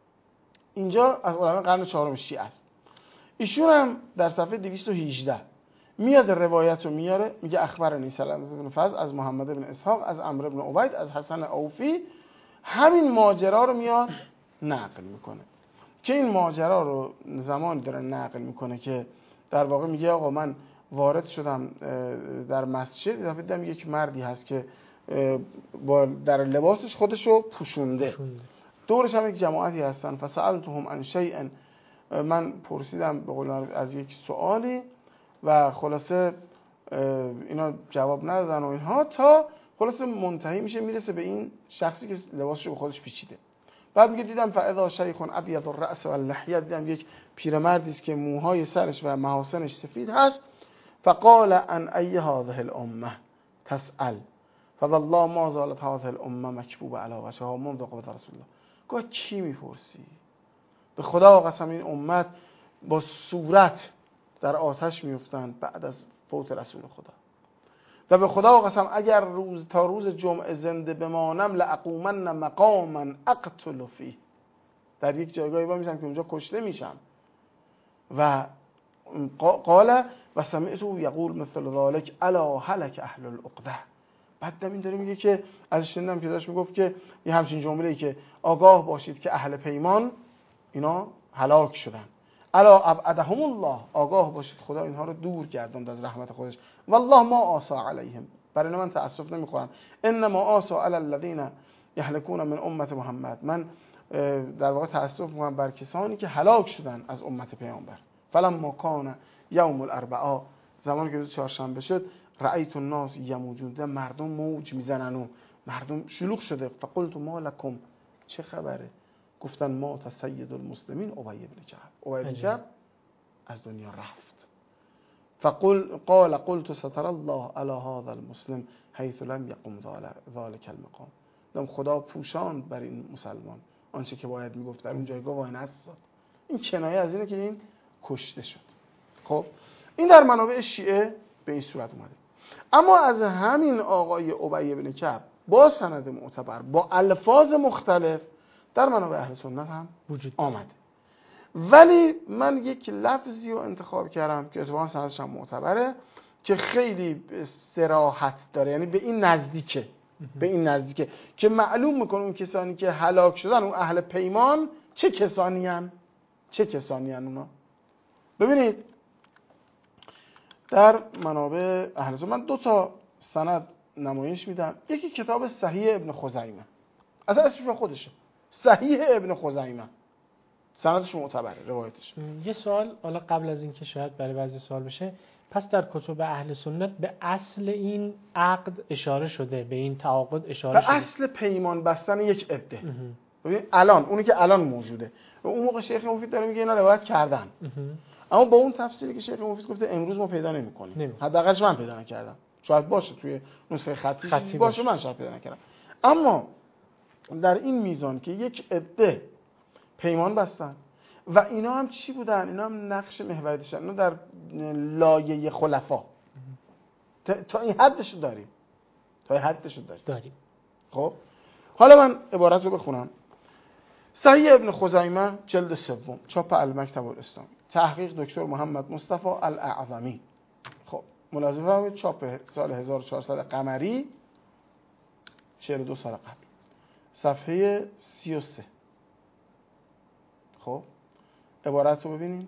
اینجا از علمای قرن چهارم شیعه است، ایشون هم در صفحه 218 میاد روایت رو میاره، میگه اخبرنی سلمة بن فضل از محمد بن اسحاق از عمرو بن عبید از حسن عوفی، همین ماجرا رو میاد نقل میکنه. که این ماجرا رو زمانی داره نقل میکنه که در واقع میگه آقا من وارد شدم در مسجد، دیدم یک مردی هست که با در لباسش خودشو پوشونده، دورش هم یک جماعتی هستن. فسألتهم عن شیء، من پرسیدم به قول از یک سوالی و خلاصه اینا جواب ندادن و اینها، تا خلاصه منتهی میشه میرسه به این شخصی که لباسشو به خودش پیچیده. بعد میگه دیدم فاذا شیخ ابیض الراس واللحیه، دیدم یک پیرمردی است که موهای سرش و محاسنش سفید هست. فقال ان ای هذه الامه تسأل فوالله ما زالت هذه الامه مکبوبه علی وجهها منذ قبض رسول الله. گفت کی میپرسی؟ به خدا قسم این امت با صورت در آتش میفتند بعد از فوت رسول خدا. و به خدا قسم اگر تا روز جمعه زنده بمانم لاقومن مقاما اقتل فیه، در یک جایگاهی با میشم که اونجا کشته میشم. و قال و سمعته یقول مثل ذلك الا هلك اهل العقده. بعد این داره میگه که از شنیدم که داشت میگفت که یه همچین جمله‌ای که آگاه باشید که اهل پیمان اینا هلاک شدن. الا ابعدهم الله، آگاه باشید خدا اینها رو دور گرداند از رحمت خودش. والله ما آسا علیهم، برای من تأسف نمیخورم. انما آسا علی الذین یهلکون من امت محمد، من در واقع تأسف میکنم بر کسانی که هلاک شدن از امت پیامبر. فلما کان یوم الاربعاء، زمانی که روز چهارشنبه شد، رأیت الناس یموجون، مردم موج میزنن و مردم شلوغ شده. فقلت ما لکم، چه خبره؟ گفتن ما سید المسلمین ابی بن کعب، ابی بن کعب از دنیا رفت. قال قلت ستر الله علی هذا المسلم حيث لم يقم ذلك المقام. دم خدا پوشاند بر این مسلمان آنچه که باید میگفت در اون جایگاه وای نستاد. این کنایه از اینه که این کشته شد. خب این در منابع شیعه به این صورت اومده. اما از همین آقای ابی بن کعب با سند معتبر با الفاظ مختلف در منابع اهل سنت هم وجود آمده. ولی من یک لفظی رو انتخاب کردم که اتفاقا سندش هم معتبره، که خیلی صراحت داره، یعنی به این نزدیکه که معلوم میکنه اون کسانی که هلاک شدن اون اهل پیمان چه کسانی هن اونا. ببینید در منابع اهل سنت من 2 سند نمایش میدم. یکی کتاب صحیح ابن خزیمه، اصلا اسمش خودشه صحیح ابن خزیمه، سندش معتبره، روایتش. یه سوال حالا قبل از این که شاید برای بعضی سوال بشه، پس در کتب اهل سنت به اصل این عقد اشاره شده، به این تعاقد اشاره شده، به اصل پیمان بستن یک عده. ببین الان اونی که الان موجوده، و اون موقع شیخ مفید داره میگه اینا روایت کردن، اما با اون تفسیری که شیخ مفید گفته امروز ما پیدا نمی‌کنیم، حداقلش من پیدا نکردم، شاید باشه توی نسخه خطی باشه، من شاید پیدا نکردم. اما در این میزان که یک عده پیمان بستن و اینا هم چی بودن؟ اینا هم نقش محوری داشتن، اینا در لایه خلفا تا این حدشو داریم، خب حالا من عبارت رو بخونم. صحیح ابن خزیمه جلد 3 چاپ المکتب الاسلامی، تحقیق دکتر محمد مصطفی الاعظمی. خب ملاحظه فرمایید چاپ سال 1400 قمری، 42 سال قبل، صفحه 33. خب عبارت رو ببینید.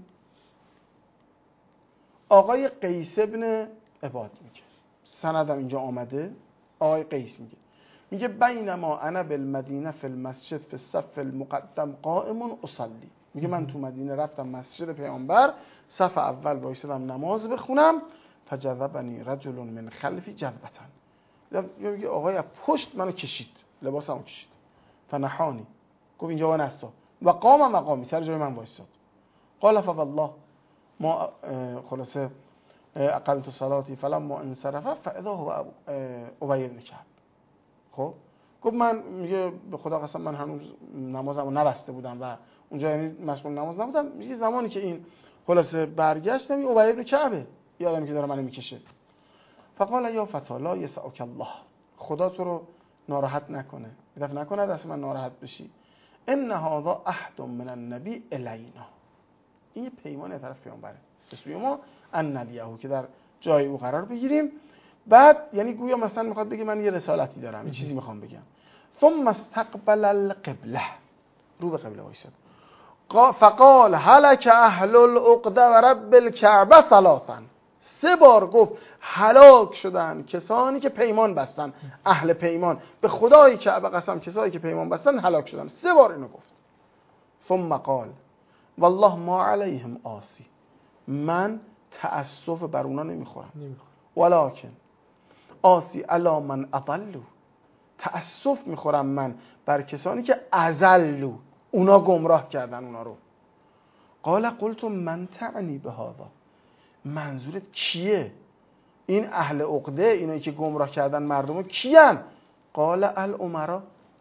آقای قیس ابن عباد میگه، سندم اینجا آمده، آقای قیس میگه بینما انا بالمدینه فی المسجد فی الصف المقدم قائم اصلی. میگه من تو مدینه رفتم مسجد پیامبر، صف اول وایسادم نماز بخونم، فجذبنی رجل من خلفی جذبتن. میگه آقای پشت منو کشید، لباسمو کشید، فنحانی، گفت اینجا وای نستا، و قام مقامی، سر جای من وایساد. قال فوالله ما خلاصه اقلت صلاتی فلما انصرف فاذا هو ابی بن کعب. خب گفت من، میگه به خدا قسم من هنوز نمازمو نبسته بودم و اونجا یعنی مشغول نماز نبودم. میگه زمانی که این خلاصه برگشتم، این ابی بن کعبه، یه آدمی که داره منو میکشه. فقال یا فتا لا یسعک الله، خدا تو رو ناراحت نکنه، دفع نکنه دست من ناراحت بشی. ان هذا عهد من النبی الینا، این پیمان طرف پیامبره به سوی ما، ان نلیهو، که در جای او قرار بگیریم. بعد یعنی گویا مثلا میخواد بگه من یه رسالتی دارم، یه چیزی میخوام بگم. ثم استقبل القبله، رو به قبله وایساد. فقال هلك اهل العقده و رب الکعبه ثلاثا. 3 بار گفت هلاک شدن کسانی که پیمان بستن، اهل پیمان، به خدای کعبه قسم کسانی که پیمان بستن هلاک شدن. 3 بار اینو گفت. ثم قال والله ما علیهم آسی، من تأسف بر اونا نمیخورم، ولکن آسی علی من اضلوا، تأسف میخورم من بر کسانی که اضلوا، اونا گمراه کردن اونا رو. قال قلت من تعنی بهذا، منظورت کیه؟ این اهل عقده، اینایی که گمراه کردن مردمو کیان؟ قال الامراء،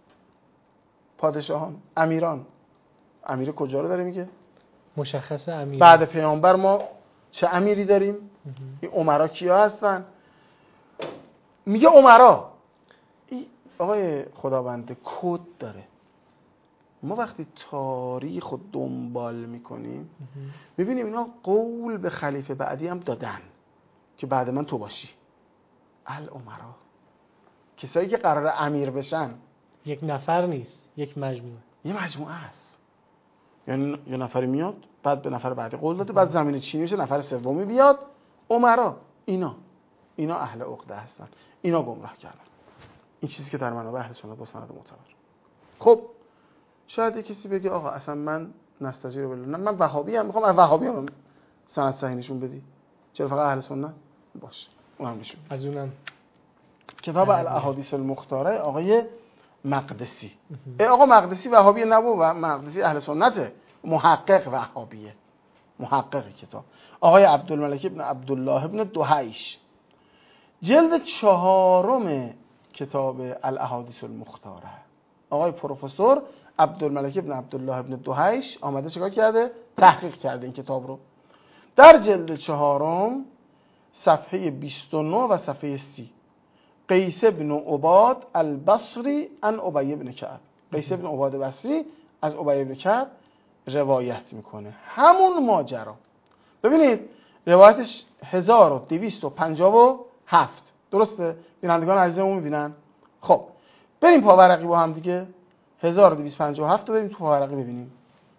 پادشاهان، امیران. امیر کجا رو داره میگه؟ مشخص امیر. بعد پیامبر ما چه امیری داریم؟ این امرا کیا هستن؟ میگه امرا. آقای خداوند کد داره. ما وقتی تاریخ رو دنبال میکنیم میبینیم اینا قول به خلیفه بعدی هم دادن که بعد من تو باشی. الامرا، کسایی که قرار امیر بشن. یک نفر نیست، یک مجموعه. یه مجموعه است. یعنی یه نفری میاد بعد به نفر بعدی قول داده، بعد زمین چینی میشه، نفر سومی بیاد. امرا اینا اهل عقده هستن، اینا گمراه کردن. این چیزی که در منابع اهل سنت با سند معتبر. خب شاید یه کسی بگه آقا اصلا من نستجیر بالله، من وهابی ام، میخوام وهابی ام سند صحیح نشون بدی، چرا فقط اهل سنت؟ باشه اونم نشون. از اونم کتاب الاحادیث المختاره آقای مقدسی. آقا مقدسی وهابی نبود و مقدسی اهل سنته، محقق وهابیه، محقق کتاب آقای عبدالملک ابن عبدالله ابن دهیش، جلد 4 کتاب الاحادیث المختاره. آقای پروفسور عبدالملک ابن عبدالله ابن دهیش آمده چیکار کرده؟ تحقیق کرده این کتاب رو. در جلد 4 صفحه 29 و صفحه 30 قیس بن عباد البصری عن ابی بن کعب، قیس بن عباد بصری از ابی بن کعب روایت میکنه همون ماجرا. ببینید روایتش 1257، درسته؟ بینندگان عزیزمون میبینن. خب بریم پاورقی با هم دیگه، 1257 رو بریم تو پاورقی ببینیم.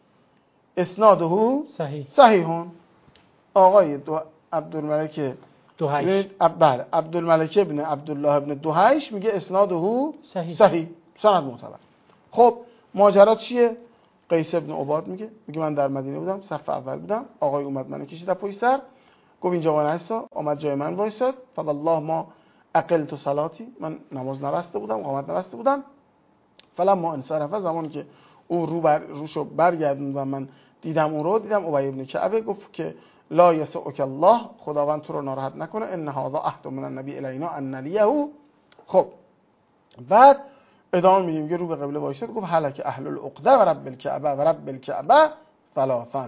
اسناده صحیحون. آقای عبدالملک دهیش، بله عبدالملک ابن عبدالله ابن دهیش میگه اسناده صحیح، سند معتبر. خب ماجرا چیه؟ قیس ابن عباد میگه من در مدینه بودم، صف اول بودم، آقای اومد منو کشید از پشت سر، گفت اینجا وایسا، اومد جای من وایساد، فوالله ما عقلت صلاتی، من نماز نبسته بودم، اقامت نبسته بودم. فلما انصرف، زمانی که او روشو برگردوند و من دیدم اون رو، دیدم ابی بن کعب گفت که لا یسعک الله، خداوند تو رو ناراحت نکنه، ان هذا عهد من النبی الینا ان نلیه. خب بعد ادامه میدیم که رو به قبله وایساد، گفت هلک اهل العقده و رب الکعبه و رب الکعبه ثلاثا،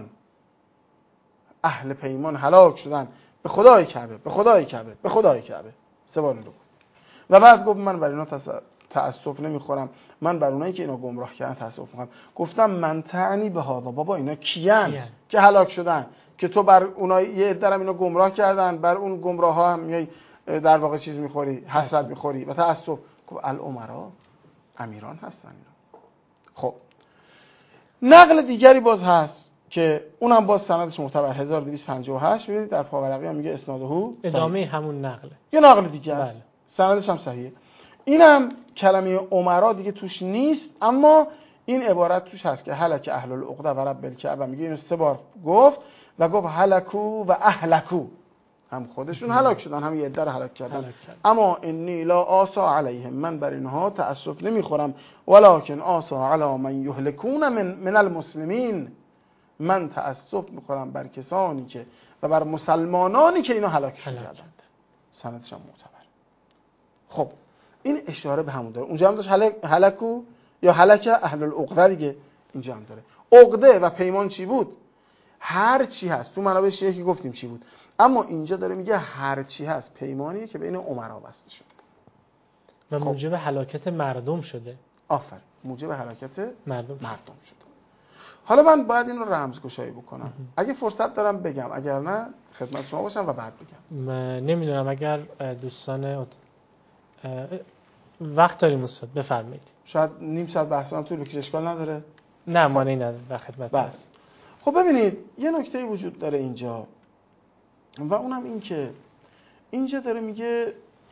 اهل پیمان هلاک شدن به خدای کعبه، به خدای کعبه، به خدای کعبه. 3 بار رو. و بعد گفت من بر اینا تأسف نمیخورم، من بر اونایی که اینا گمراه کردن تأسف میخورم. گفتم من تعنی به هذا، بابا اینا کیان که هلاک شدن؟ که تو بر اونها یه عده اینا گمراه کردن، بر اون گمراه ها هم میای در واقع چیز میخوری، حسرت میخوری و تأسف. گفت الامراء، امیران هستن اینا. خب نقل دیگری باز هست که اونم باز سندش معتبر، 1258. ببینید در پاورقی هم میگه اسناده ادامه همون نقله، یه نقل دیگه است، سندش هم صحیحه. اینم کلمه امرا دیگه توش نیست، اما این عبارت توش هست که هلک اهل العقده و رب الکعبه، میگه اینو 3 بار گفت و گفت هلکو و اهلکو، هم خودشون هلاک شدن هم یه عده رو هلاک کردن. اما انی لا آسا علیهم، من بر اینها تأسف نمیخورم، ولکن آسا علی من یهلکون من المسلمین، من تأسف میخورم بر کسانی که و بر مسلمانانی که اینو هلاک کردن. سندش هم معتبر. خب این اشاره به همون داره. اونجا هم داشت هلکو یا هلک اهل العقده دیگه، اینجا هم داره. عقده و پیمان چی بود؟ هر چی هست. تو منابع شیعه که گفتیم چی بود، اما اینجا داره میگه هر چی هست پیمانیه که بین امرا بسته شده و موجب هلاکت مردم شده. آفرین، موجب هلاکت مردم شده. حالا من باید این رو رمزگشایی بکنم. اگه فرصت دارم بگم، اگر نه خدمت شما باشم و بعد بگم. من نمیدونم اگر دوستان وقت داریم استاد بفرمایید. شاید نیم ساعت بحث طول بکشه، اشکال نداره. نه مانعی نداره، در خدمت بس. خب ببینید یه نکته وجود داره اینجا و اونم این که اینجا داره میگه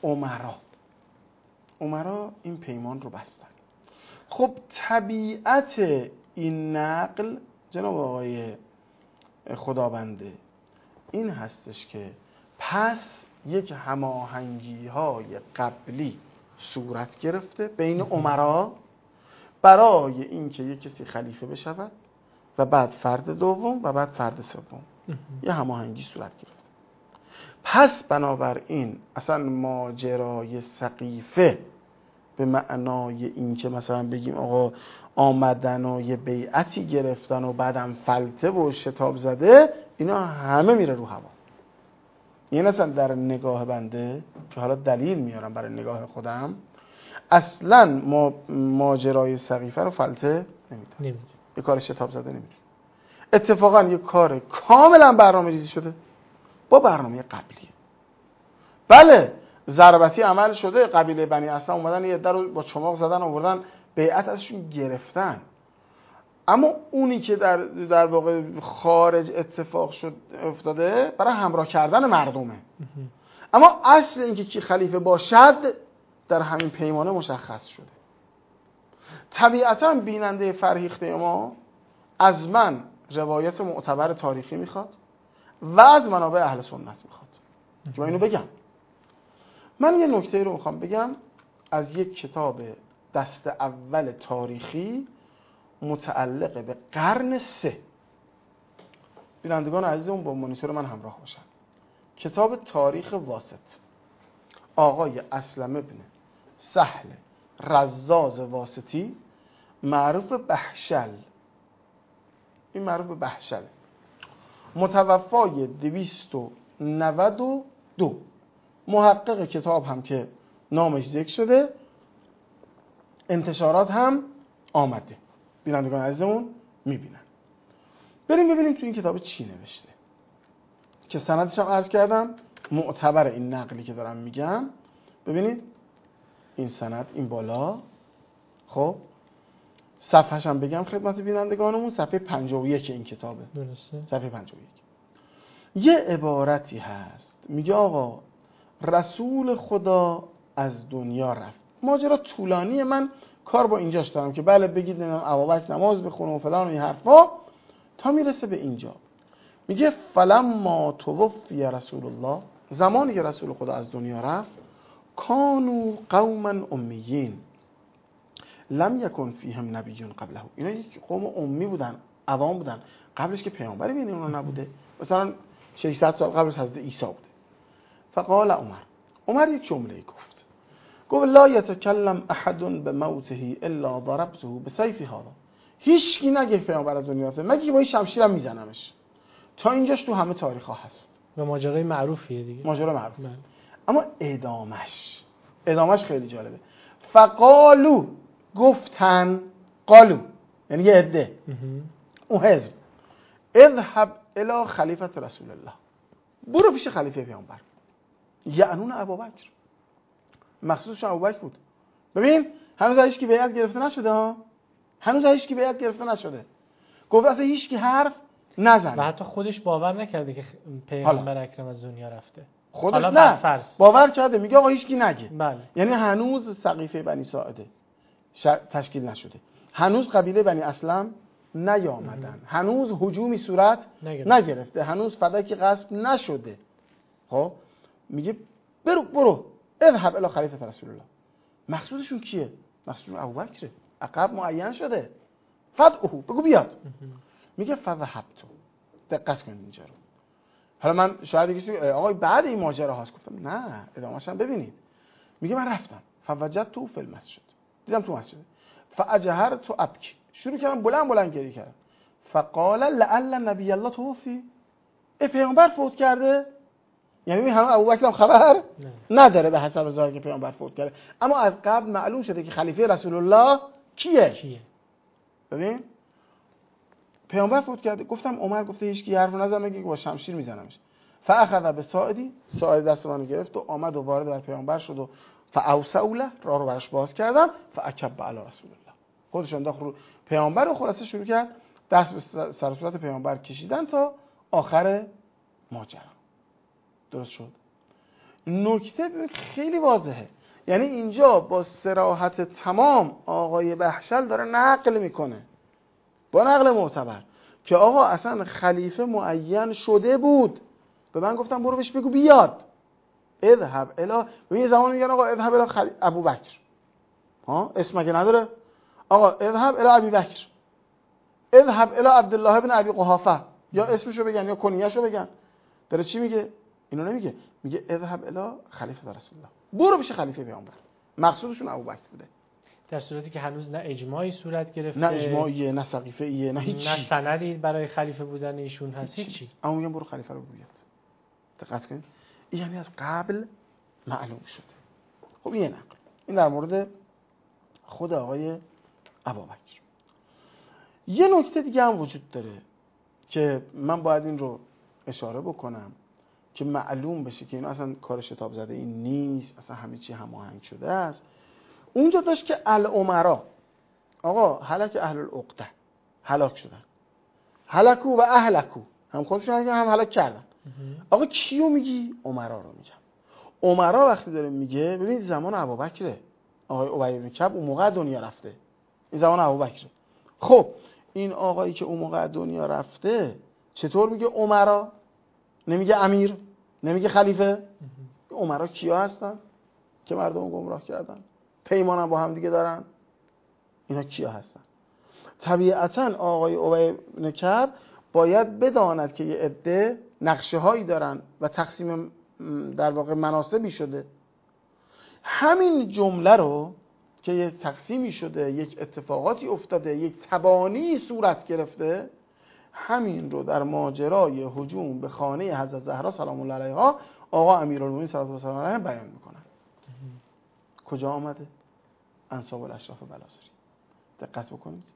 امرا این پیمان رو بستن. خب طبیعت این نقل جناب آقای خدابنده این هستش که پس یک هماهنگی های قبلی صورت گرفته بین امرا برای اینکه یک کسی خلیفه بشود و بعد فرد دوم و بعد فرد سوم یه هماهنگی صورت گرفته. پس بنابراین اصلا ماجرای سقیفه به معنای این که مثلا بگیم آقا آمدن و یه بیعتی گرفتن و بعدم فلته و شتاب زده، اینا همه میره رو هوا. این اصلا در نگاه بنده که حالا دلیل میارم برای نگاه خودم، اصلا ماجرای سقیفه رو فلته نمیدونم، یه کار شتاب زده نمیدونم. اتفاقا یه کار کاملا برنامه ریزی شده با برنامه قبلی. بله ضربتی عمل شده، قبیله بنی اسلم اومدن یه عده رو با چماق زدن آوردن بیعت ازشون گرفتن، اما اونی که در واقع خارج اتفاق شد افتاده برای همراه کردن مردمه. اما اصل اینکه کی خلیفه باشد در همین پیمانه مشخص شده. طبیعتا بیننده فرهیخته ما از من روایت معتبر تاریخی میخواد و از منابع اهل سنت میخواد که من اینو بگم. من یه نکته رو میخوام بگم از یک کتاب دست اول تاریخی متعلق به قرن 3. بینندگان عزیزمون با مانیتور من همراه باشن. کتاب تاریخ واسط آقای اسلم ابن سهل رزاز واسطی، معروف به بهشل، این معروف به بهشل، متوفای 292، محقق کتاب هم که نامش ذکر شده، انتشارات هم آمده، بینندگان عزیزمون میبینن. بریم ببینیم تو این کتاب چی نوشته که سندش هم عرض کردم معتبر این نقلی که دارم میگم. ببینید این سند این بالا، خب صفحه‌ش هم بگم خدمت بینندگانمون، صفحه 51 این کتابه. درسته. صفحه 51 یه عبارتی هست میگه آقا رسول خدا از دنیا رفت. ماجرا طولانیه، من کار با اینجاش دارم که بله بگید ابوبکر نماز بخونه و فلان و این حرفا تا میرسه به اینجا. میگه فلما توفی رسول الله، زمانی که رسول خدا از دنیا رفت، کانوا قوما امیین لم یکن فیهم نبی قبله. اینا یک قوم امی بودن، عوام بودن، قبلش که پیامبری بین اونا نبوده، مثلا 600 سال قبلش حضرت عیسی بوده. فقال عمر یک جمله گفت لا یتکلم احد بموته الا ضربته بسیف هذا. هیچ کی نگه پیامبر از دنیا رفته مگه با این شمشیرم میزنمش. تا اینجاش تو همه تاریخ ها هست و ماجرای معروفیه دیگه، ماجرا معروف. اما ادامش خیلی جالبه. فقالو، گفتن، قالو یعنی یه عده، اون حزب، اذهب الی خلیفه رسول الله، برو پیش خلیفه پیامبر، یعنون ابوبکر، مقصودشون ابوبکر بود. ببین هنوز هیچ کی بیعت گرفته نشده ها، هنوز هیچ کی بیعت گرفته نشده. گفت اصلا هیچ کی حرف نزنه و حتی خودش باور نکرده که پیامبر اکرم از دنیا رفته. خودش نه باور کرده، میگه آقا هیچ کی نگه. بله. یعنی هنوز سقیفه بنی ساعده تشکیل نشده، هنوز قبیله بنی اسلم نیامدن، هنوز هجومی صورت نگرفته، هنوز فدکی غصب نشده. خب میگه برو اذهب الی خلیفه رسول الله. مقصودشون کیه؟ مقصودشون ابوبکر، عقب معین شده. فدعه، بگو بیاد. میگه فذهبت. دقت کنید اینجا رو. حالا من شاید بگید آقای بعد این ماجرا هاست، گفتم نه ادامه‌اش هم ببینید. میگه من رفتم فوجدت فی المسجد، دیدم تو مسجد، فاجهرت ابکی، شروع کردم بلند گریه کردم. فقال لعل نبی الله توفی، پیامبر فوت کرده. یعنی همون ابوبکر هم خبر نداره به حسب ظاهر که پیامبر فوت کرده، اما از قبل معلوم شده که خلیفه رسول الله کیه. ببین پیامبر فوت کرده. گفتم عمر گفته هیچ کی حرف نزنه، میگه با شمشیر میزنمش. فاخذ بساعدی، ساعد دست منو گرفت و آمد و وارد بر پیامبر شد و فاوسعوا له، راه رو براش باز کردم. فاکب علی رسول الله، خودش انداخت رو پیامبر و خلاصه شروع کرد دست به سر صورت پیامبر کشیدن تا آخر ماجرا. درست شد؟ نکته خیلی واضحه، یعنی اینجا با صراحت تمام آقای بخشل داره نقل میکنه با نقل معتبر که آقا اصلا خلیفه معین شده بود. به من گفتم برو بهش بگو بیاد. اذهب الی، ببین زمان میگن آقا اذهب الی ابوبکر، اسم مگه نداره؟ آقا اذهب الی ابی بکر، اذهب الی عبدالله بن ابی قحافه، یا اسمشو بگن یا کنیه‌شو بگن. داره چی میگه؟ اینو نمیگه، میگه اذهب الی خلیفه رسول الله، برو پیش خلیفه پیامبر. مقصودشون ابوبکر بوده، در صورتی که هنوز نه اجماعی صورت گرفته، نه اجماعیه، نه سقیفه‌ایه، نه هیچ، نه سندی برای خلیفه بودن ایشون هست، هیچی. اما میگم برو خلیفه رو بیاد. دقت کنید، این یعنی از قبل معلوم شده. خب یه نقل این در مورد خود آقای ابوبکر. یه نکته دیگه هم وجود داره که من باید این رو اشاره بکنم که معلوم بشه که این اصلا کار شتاب زده این نیست، اصلا همه چی هماهنگ شده است. اونجا داشت که الامرا، آقا هلک اهل العقده هلاک شدن، هلکو و اهلکو، هم خودشون هم هلاک کردن. آقا کیو میگی؟ امرا رو میگم. امرا وقتی داره میگه، ببینید زمان ابوبکره، آقای ابی بن کعب اون موقع دنیا رفته، این زمان ابوبکره. خب این آقایی که اون موقع دنیا رفته چطور میگه امرا؟ نمیگه امیر، نمیگه خلیفه. امرا کیا هستن که مردم گمراه کردن، پیمانم با هم دیگه دارن؟ اینا کیا هستن؟ طبیعتا آقای ابی بن کعب باید بداند که یه عده نقشه هایی دارن و تقسیم در واقع مناصبی شده. همین جمله رو که یک تقسیمی شده، یک اتفاقاتی افتاده، یک تبانی صورت گرفته، همین رو در ماجرای هجوم به خانه حضرت زهرا سلام الله علیها آقا امیرالمومنین صلی الله علیه و آله بیان میکنن. کجا آمده؟ انساب الاشراف بلاسری. دقت بکنید.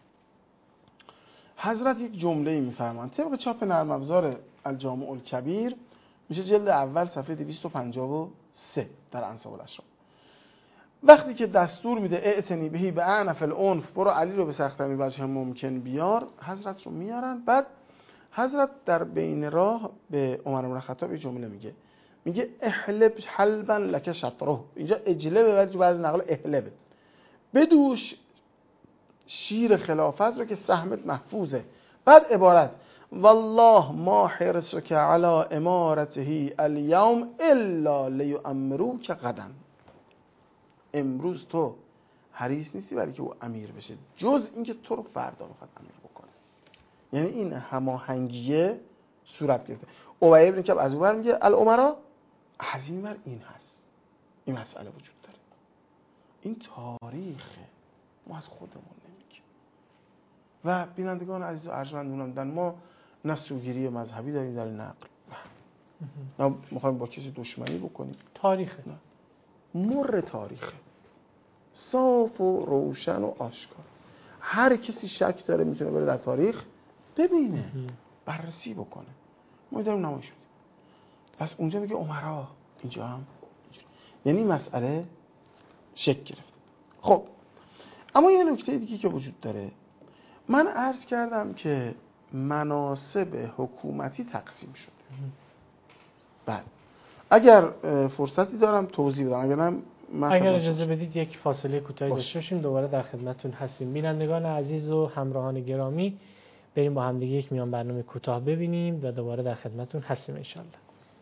حضرت یک جمله میفرمایند طبق چاپ نرم افزار الجامع الکبیر، میشه جلد اول صفحه 253 در انساب الاشراف. وقتی که دستور میده اعتنی بهی به اعنف العنف، برو علی رو به سخت‌ترین وجه ممکن بیار، حضرت رو میارن. بعد حضرت در بین راه به عمر بن خطاب یه جمله میگه احلب حلبا لک شطره. اینجا اجلبه ولی تو بعضی نقل احلبه، بدوش شیر خلافت رو که سهمت محفوظه. بعد عبارت والله ما حرصک علی امارته اليوم الا لیؤمروک غدا. امروز تو حریص نیستی برای که او امیر بشه جز اینکه تو رو فردا بخواد امیر بکنه. یعنی این هماهنگیه صورت گرفته. ابی بن کعب از اون ور میگه الامرا، از این ور این هست، این مسئله وجود داره. این تاریخه، ما از خودمون نمیگیم. و بینندگان عزیز و ارجمند می‌دونم ما نه سوگیری مذهبی داریم در نقل، نه می‌خوایم با کسی دشمنی بکنیم. تاریخه، نه، مر تاریخه، صاف و روشن و آشکار. هر کسی شک داره میتونه بره در تاریخ ببینه، بررسی بکنه. ما داریم نمایش میدیم. پس اونجا میگه امرا، اینجا هم اینجا. یعنی مسئله شک گرفته. خب اما یه نکته دیگه که وجود داره، من عرض کردم که مناصب حکومتی تقسیم شده. بعد اگر فرصتی دارم توضیح بدم، اگر اجازه بدید یک فاصله کوتاهی داشته باشیم، دوباره در خدمتتون هستیم. بینندگان عزیز و همراهان گرامی، بریم با هم دیگه یک میان برنامه کوتاه ببینیم و دوباره در خدمتتون هستیم ان شاء الله.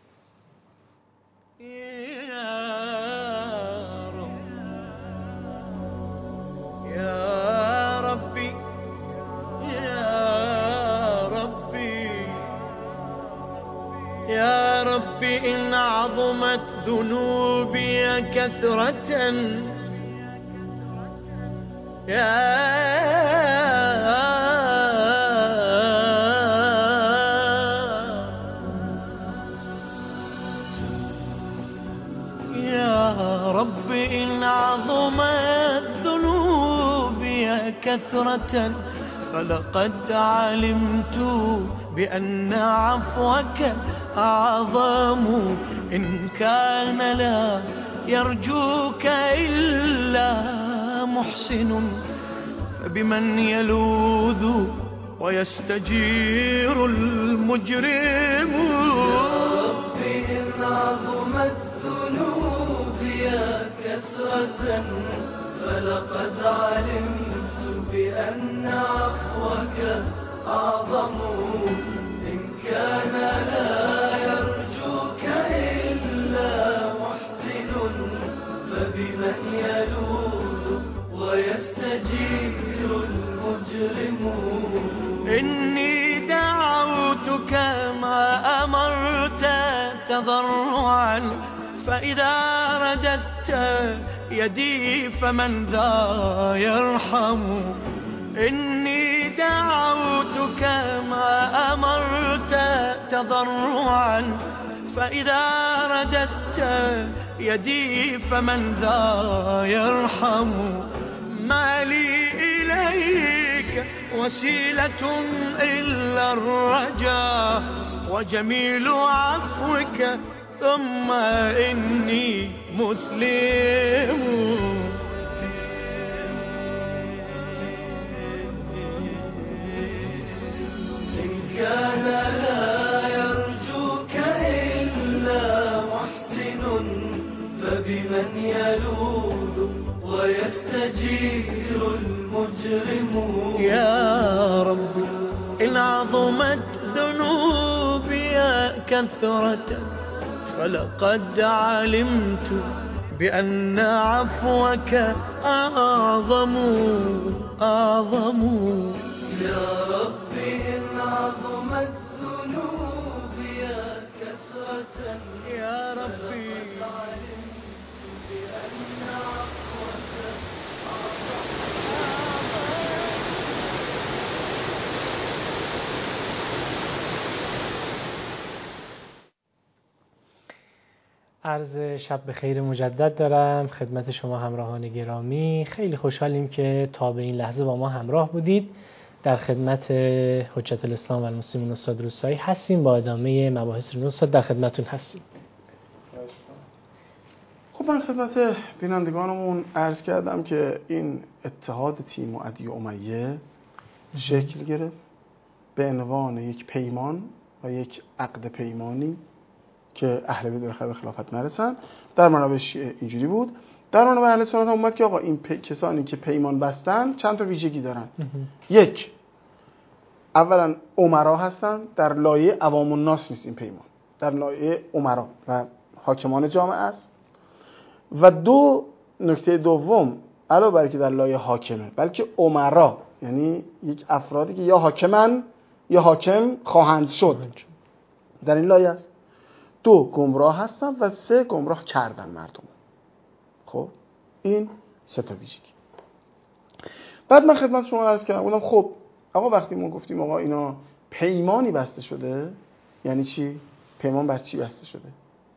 يا ربي إن عظمت ذنوبي كثرة يا ربي إن عظمت ذنوبي كثرة فلقد علمت بأن عفوك أعظم إن كان لا يرجوك إلا محسن فبمن يلوذ ويستجير المجرم. يا ربي إن عظمت ذنوبي كثرة فلقد علمت بأن عفوك أعظم. إن كان لا يرجوك إلا محسن فبمن يلوذ ويستجير المجرم. إني دعوتك ما أمرت تضرعا فإذا رددت يدي فمن ذا يرحم. إني دعوتك ما أمرت تضرعا فإذا رددت يدي فمن ذا يرحم. ما لي إليك وسيلة إلا الرجاء وجميل عفوك ثم إني مسلم. إن كان لا يرجوك إلا محسن فبمن يلوذ ويستجير المجرم. يا رب إن عظمت ذنوبي كثرة فلقد علمت بأن عفوك أعظم. يا ربي إن عظمت ذنوبي كثرة يا ربي بأن عفوك عرض شب بخیر مجدد دارم خدمت شما همراهان گرامی. خیلی خوشحالیم که تا به این لحظه با ما همراه بودید. در خدمت حجت الاسلام و المسلمین استاد روستایی هستیم. با ادامه مباحث استاد در خدمتون هستیم. خب من خدمت بینندگانمون عرض کردم که این اتحاد تیم و عدی و امیه شکل گرفت به عنوان یک پیمان و یک عقد پیمانی که اهل بیت به خلافت نرسن. در منابع شیعه اینجوری بود. در منابع اهل سنت هم اومد که آقا این کسانی که پیمان بستن چند تا ویژگی دارن. یک، اولا امرا هستن، در لایه عوام الناس نیست این پیمان، در لایه امرا و حاکمان جامعه است. و دو، نکته دوم، علاوه بر که در لایه حاکمه بلکه امرا یعنی یک افرادی که یا حاکمن یا حاکم خواهند شد در این لایه است. دو، گمراه هستن و سه، گمراه کردن مردم. خب این سه تا ویژگی. بعد من خدمت شما عرض کردم بودم خب آقا وقتی ما گفتیم آقا اینا پیمانی بسته شده یعنی چی؟ پیمان بر چی بسته شده؟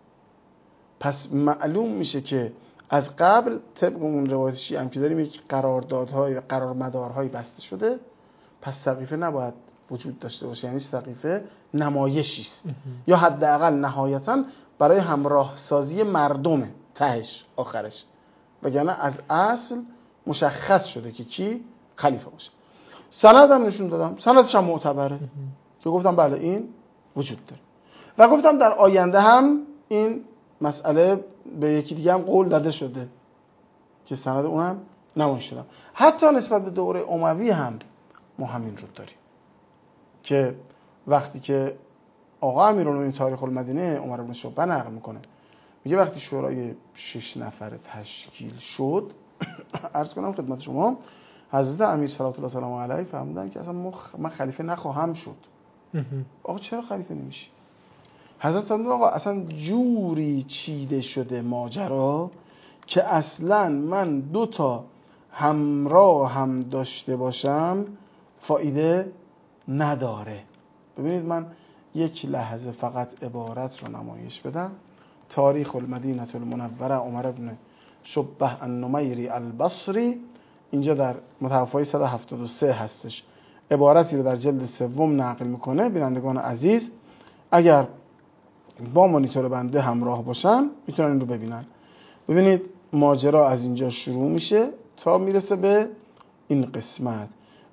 پس معلوم میشه که از قبل طبق اون روایت شیعه هم که داریم یک قراردادهای و قرارمدارهای بسته شده. پس سقیفه نباید وجود داشته باشه، یعنی سقیفه نمایشی است یا حداقل نهایتا برای همراه سازی مردمه تهش آخرش، وگرنه از اصل مشخص شده که کی خلیفه باشه. سند هم نشون دادم، سندش هم معتبره که گفتم بله این وجود داره و گفتم در آینده هم این مسئله به یکی دیگه هم قول داده شده که سند اونم نمایش شدم. حتی نسبت به دوره اموی هم ما همین رو داریم که وقتی که آقا امیرالمومنین تاریخ المدینه عمر بن شعبه نقل میکنه، میگه وقتی شورای 6 نفره تشکیل شد عرض کنم خدمت شما حضرت امیر صلوات الله سلام علیه فهمیدن که اصلا من خلیفه نخواهم شد. آقا چرا خلیفه نمیشی؟ حضرت فرمودن آقا اصلا جوری چیده شده ماجرا که اصلا من 2 تا همراه هم داشته باشم فایده نداره. ببینید من یک لحظه فقط عبارت رو نمایش بدم. تاریخ المدینه المنوره عمر بن شبه النمیری البصری اینجا در متوفای 173 هستش. عبارتی رو در جلد 3 نقل میکنه. بینندگان عزیز اگر با مانیتور بنده همراه باشن میتونن این رو ببینن. ببینید ماجرا از اینجا شروع میشه تا میرسه به این قسمت.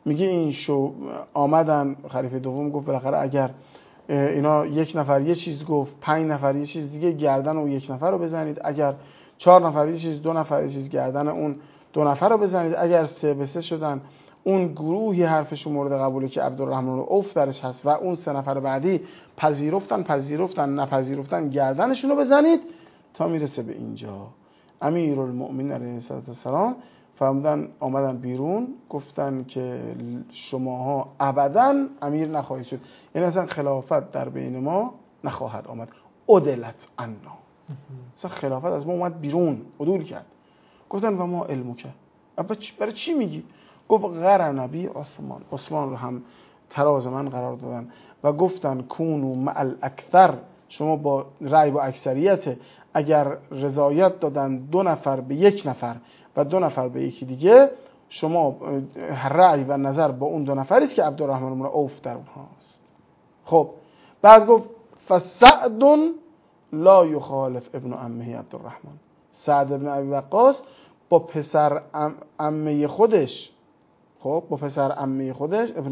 میگه این آمدن خلیفه دوم گفت بالاخره اگر اینا یک نفر یه چیز گفت 5 نفر یه چیز دیگه، گردن اون یک نفر رو بزنید. اگر 4 نفر یه چیز 2 نفر یه چیز، گردن اون 2 نفر رو بزنید. اگر 3 به 3 شدن، اون گروهی حرفشون مورد قبوله که عبدالرحمن عوف درش هست و اون 3 نفر بعدی پذیرفتن نپذیرفتن، گردنشون رو بزنید تا میرسه به اینجا. امیرالمؤمنین علیه السلام فهمیدن، آمدن بیرون گفتن که شماها ابداً امیر نخواهید شد، یعنی اصلا خلافت در بین ما نخواهد آمد. عدلت عنا، اصلا خلافت از ما اومد بیرون، عدول کرد. گفتن و ما علمو کرد، برای چی میگی؟ گفت قرن بی عثمان رو هم تراز من قرار دادن و گفتن کونو مع الاکثر، شما با رأی با اکثریت، اگر رضایت دادن 2 نفر به 1 نفر و 2 نفر به یکی دیگه، شما رأی و نظر با اون 2 نفری است که عبدالرحمن بن عوف در اونهاست. خب بعد گفت فسعد لا یخالف ابن عمه عبدالرحمن، سعد ابن ابی وقاص با پسر عمه خودش، خب با پسر عمه خودش ابن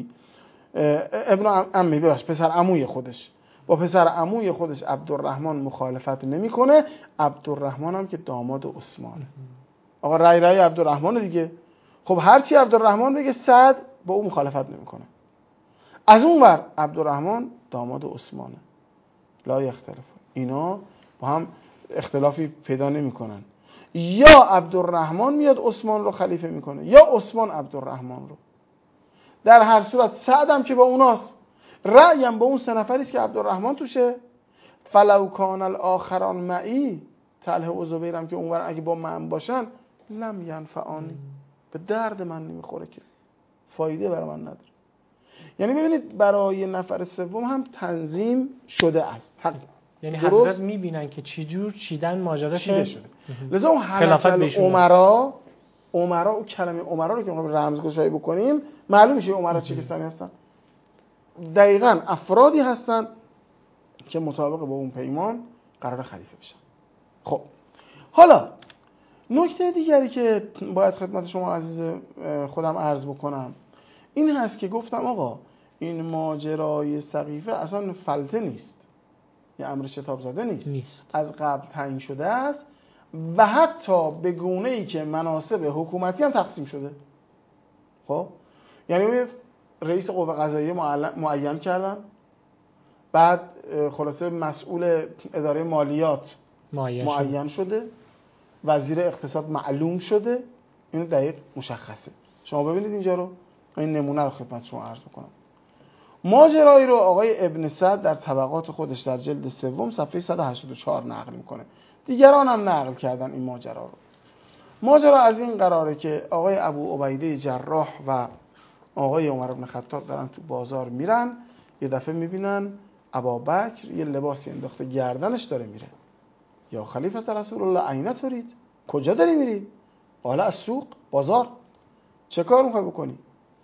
عمه ببخش پسر عموی خودش، با پسر عموی خودش عبدالرحمن مخالفت نمیکنه. عبدالرحمن هم که داماد عثمانه. آقا رای عبدالرحمن دیگه. خب هرچی عبدالرحمن بگه سعد با او مخالفت نمیکنه. از اون ور عبدالرحمن داماد عثمانه، لا یختلف، اینا با هم اختلافی پیدا نمیکنن. یا عبدالرحمن میاد عثمان رو خلیفه میکنه یا عثمان عبدالرحمن رو. در هر صورت سعد هم که با اوناست، رأی هم با اون 3 نفریست که عبدالرحمن توشه. فلو کان الاخران معی، طلحه و زبیر هم که اونور اگه با من باشن، لم ینفعانی، به درد من نمیخوره، که فایده برای من نداره. یعنی ببینید برای نفر سوم هم تنظیم شده است. یعنی حضرت میبینن که چجور چیدن ماجرا چیده شده. لذا اون حلقه امرا، اون کلمه امرا رو که میخوایم رمزگشایی بکنیم، معلوم میشه امرا چه کسانی هستن. دقیقاً افرادی هستن که مطابق با اون پیمان قرار خلیفه بشن. خب حالا نکته دیگری که باید خدمت شما عزیز خودم عرض بکنم این هست که گفتم آقا این ماجرای سقیفه اصلا فلته نیست، یه امر شتاب زده نیست. از قبل تعیین شده است و حتی به گونه‌ای که مناصب حکومتی هم تقسیم شده. خب یعنی رئیس قوه قضاییه معین کردن، بعد خلاصه مسئول اداره مالیات معین شده، وزیر اقتصاد معلوم شده. این دقیق مشخصه. شما ببینید اینجا رو، این نمونه رو خدمت شما عرض می‌کنم. ماجرایی رو آقای ابن سعد در طبقات خودش در جلد 3 صفحه 184 نقل میکنه. دیگران هم نقل کردن این ماجرا رو. ماجرا از این قراره که آقای ابو عبیده جراح و آقای عمر بن خطاب دارن تو بازار میرن، یه دفعه میبینن ابابکر یه لباسی انداخته گردنش داره میره. یا خلیفه رسول الله عینه ترید، کجا داری میری؟ قال از سوق، بازار. چه کار میخوای بکنی؟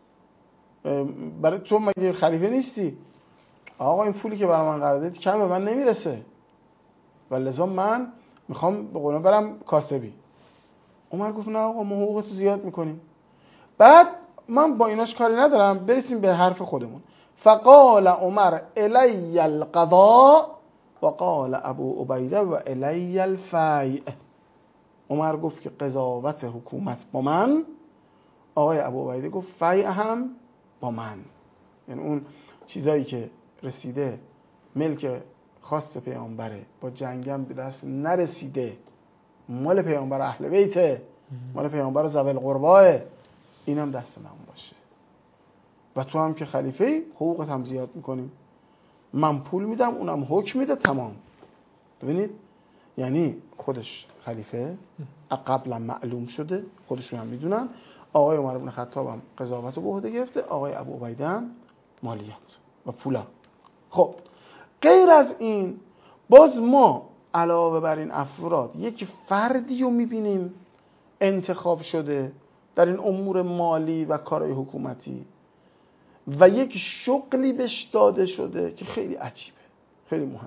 برای تو مگه خلیفه نیستی؟ آقا این پولی که برای من قرار دادید کم به من نمیرسه و لذا من میخوام به قول برم کاسبی. عمر گفت نه آقا ما حقوق تو زیاد میکنیم. بعد من با ایناش کاری ندارم، برسیم به حرف خودمون. فقال عمر الی القضاء و قال ابو عبیده و الی الفیء. عمر گفت که قضاوت حکومت با من، آقای ابو عبیده گفت فیء هم با من. یعنی اون چیزایی که رسیده ملک خاص پیامبره، با جنگم به دست نرسیده، مال پیامبر اهل بیته، مال پیامبر ذوی القربا، اینم دست من باشه. و تو هم که خلیفه حقوقت هم زیاد میکنیم، من پول میدم اونم حکم میده، تمام. ببینید یعنی خودش خلیفه قبلا معلوم شده، خودشون هم میدونن. آقای عمر بن خطاب هم قضاوت رو به عهده گرفته، آقای ابو عبیده هم مالیات و پولا. خب غیر از این باز ما علاوه بر این افراد یک فردی رو میبینیم انتخاب شده در این امور مالی و کارهای حکومتی و یک شغلی بهش داده شده که خیلی عجیبه، خیلی مهمه.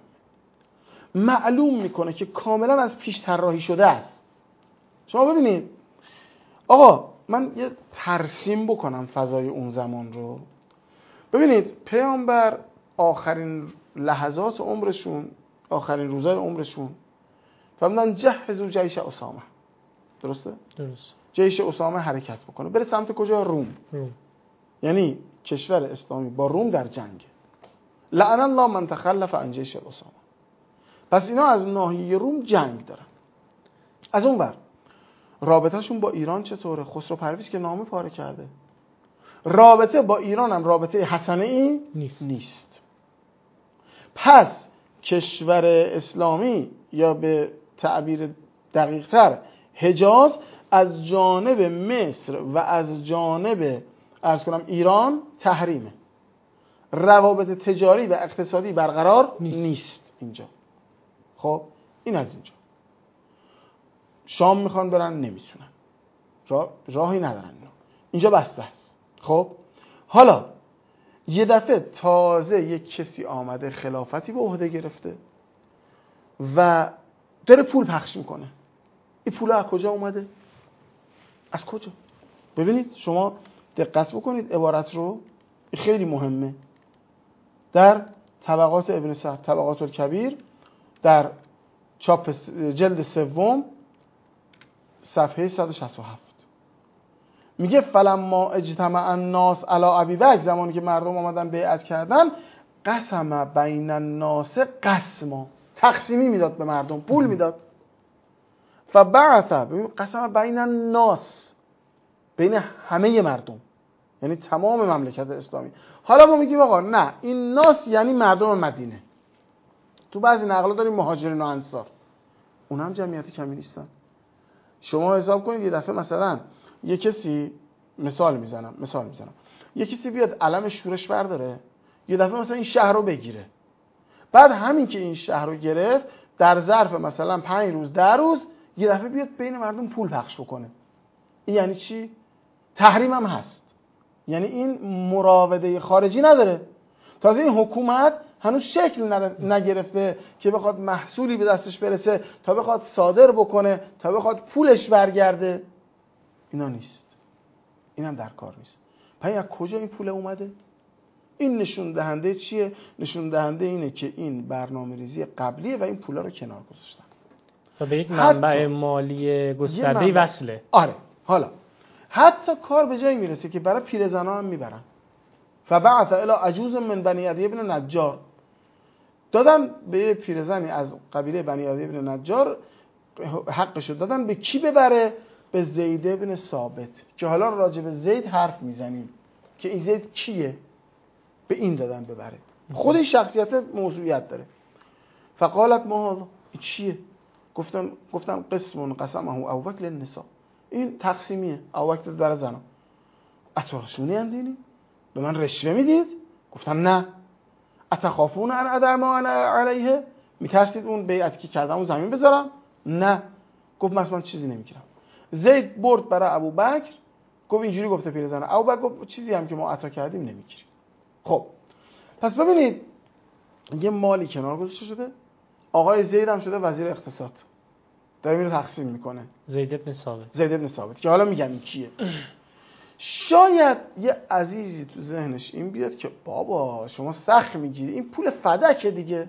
معلوم میکنه که کاملا از پیش طراحی شده است. شما ببینید آقا من یه ترسیم بکنم فضای اون زمان رو. ببینید پیامبر آخرین لحظات عمرشون، آخرین روزای عمرشون فرمودن جهزوا جیش اسامه. درسته؟ درست. جیش اسامه حرکت بکنه بره سمت کجا؟ روم. یعنی کشور اسلامی با روم در جنگ. لعن الله من تخلف عن جیش اسامه. پس اینا از ناحیه روم جنگ دارن. از اون ور رابطهشون با ایران چطوره؟ خسرو پرویز که نامه پاره کرده. رابطه با ایران هم رابطه حسنه‌ای نیست. پس کشور اسلامی یا به تعبیر دقیق‌تر حجاز از جانب مصر و از جانب عرض کنم ایران تحریمه. روابط تجاری و اقتصادی برقرار نیست اینجا. خب این از اینجا. شام میخوان برن نمیتونن، راهی ندارن، اینجا بسته است. خب حالا یه دفعه تازه یک کسی آمده خلافتی به عهده گرفته و داره پول پخش میکنه. این پول از کجا اومده؟ از کجا؟ ببینید شما دقت بکنید عبارت رو، خیلی مهمه. در طبقات ابن سعد، طبقات الکبیر، در چاپ جلد سوم صفحه 167 میگه فلما اجتمع الناس علی ابی بکر، زمانی که مردم آمدن بیعت کردن، قسم بین الناس قسما، تقسیمی میداد به مردم، پول میداد. فبعث، قسم بین الناس، بین همه مردم، یعنی تمام مملکت اسلامی. حالا ما میگیم آقا نه، این ناس یعنی مردم مدینه. تو بعضی نقلا داریم مهاجرین و انصار، اون هم جمعیت کمی نیستن. شما حساب کنید یه دفعه مثلا یه کسی، مثال میزنم، یه کسی بیاد علم شورش برداره، یه دفعه مثلا این شهر رو بگیره، بعد همین که این شهر رو گرفت در ظرف مثلا 5 روز 10 روز یه دفعه بیاد بین مردم پول پخش بکنه. این یعنی چی؟ تحریم هم هست. یعنی این مراوده خارجی نداره. تازه این حکومت هنوز شکل نگرفته که بخواد محصولی به دستش برسه تا بخواد صادر بکنه، تا بخواد پولش برگرده. اینا نیست. این هم در کار نیست. پس از کجا این پول اومده؟ این نشون دهنده چیه؟ نشون دهنده اینه که این برنامه ریزی قبلیه و این پولا رو کنار گذاشتن و به یک منبع مالی گسترده‌ای وصله. آره. حالا حتی کار به جایی میرسه که برای پیرزنا هم میبرن. فبعث الی عجوز من بنی عدی بن نجار، دادن به پیرزنی از قبیله بنی عدی بن نجار، حقشو دادن. به کی ببره؟ به زید بن ثابت، که حالا راجع به زید حرف میزنیم که این زید کیه. به این دادن ببره. خود این شخصیت موضوعیت داره. فقالت ما هذا، این چیه؟ گفتن قسم قسمه ابوبکر للنساء، این تقسیمیه، ابوبکر در زنا. اترشونی اندینی؟ به من رشوه میدید؟ گفتن نه. اتخافون ان ادعما علیه، میترسید اون بیعتی که کردم اون زمین بذارم؟ نه. گفت من چیزی نمیگیرم. زید برد برای ابوبکر، گفت اینجوری گفته پیرزن. ابوبکر گفت چیزی هم که ما عطا کردیم نمیگیریم. خب پس ببینید یه مالی کنار گذاشته شده، آقای زید هم شده وزیر اقتصاد، داره میره تقسیم میکنه. زید بن ثابت که حالا میگم این کیه. شاید یه عزیزی تو ذهنش این بیاد که بابا شما سخت میگیری، این پول فدکه دیگه.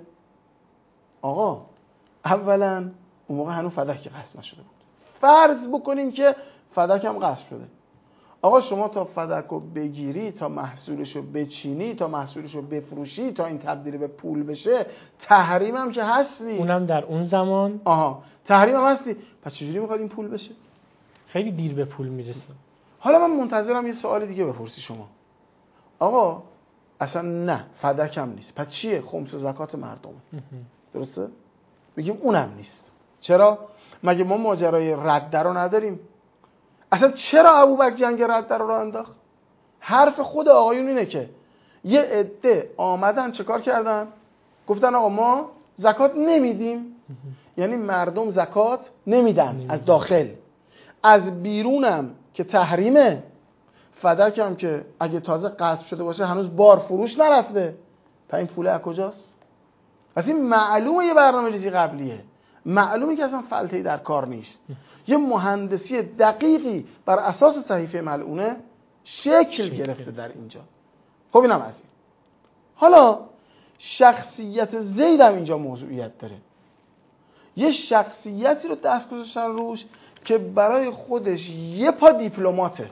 آقا اولا اون موقع هنوز فدک قسم نشده بود. فرض بکنیم که فدک هم قسم شده. آقا شما تا فدک رو بگیری، تا محصولش رو بچینی، تا محصولش رو بفروشی، تا این تبدیل به پول بشه، تحریم هم که هستی. اونم در اون زمان. تحریم هم هستی. پس چجوری میخواد این پول بشه؟ خیلی دیر به پول میرسه. حالا من منتظرم یه سوال دیگه بپرسی شما. آقا اصلا نه فدک هم نیست، پس چیه؟ خمس و زکات مردم. درسته؟ میگیم اونم نیست. چرا؟ مگه ما ماجرای رد رو نداریم؟ اصلا چرا ابوبکر جنگ رد رو انداخت؟ حرف خود آقایون اینه که یه عده آمدن چیکار کردن؟ گفتن آقا ما زکات نمیدیم. یعنی مردم زکات نمیدن از داخل، از بیرونم که تحریمه، فدک هم که اگه تازه غصب شده باشه هنوز بار فروش نرفته، پس این پوله از کجاست؟ پس این معلومه یه برنامه ریزی قبلیه. معلومه که اصلا فلته‌ای در کار نیست. یه مهندسی دقیقی بر اساس صحیفه ملعونه شکل گرفته در اینجا. خب اینم از این. حالا شخصیت زید هم اینجا موضوعیت داره. یه شخصیتی رو دست گذاشتن روش که برای خودش یه پا دیپلماته.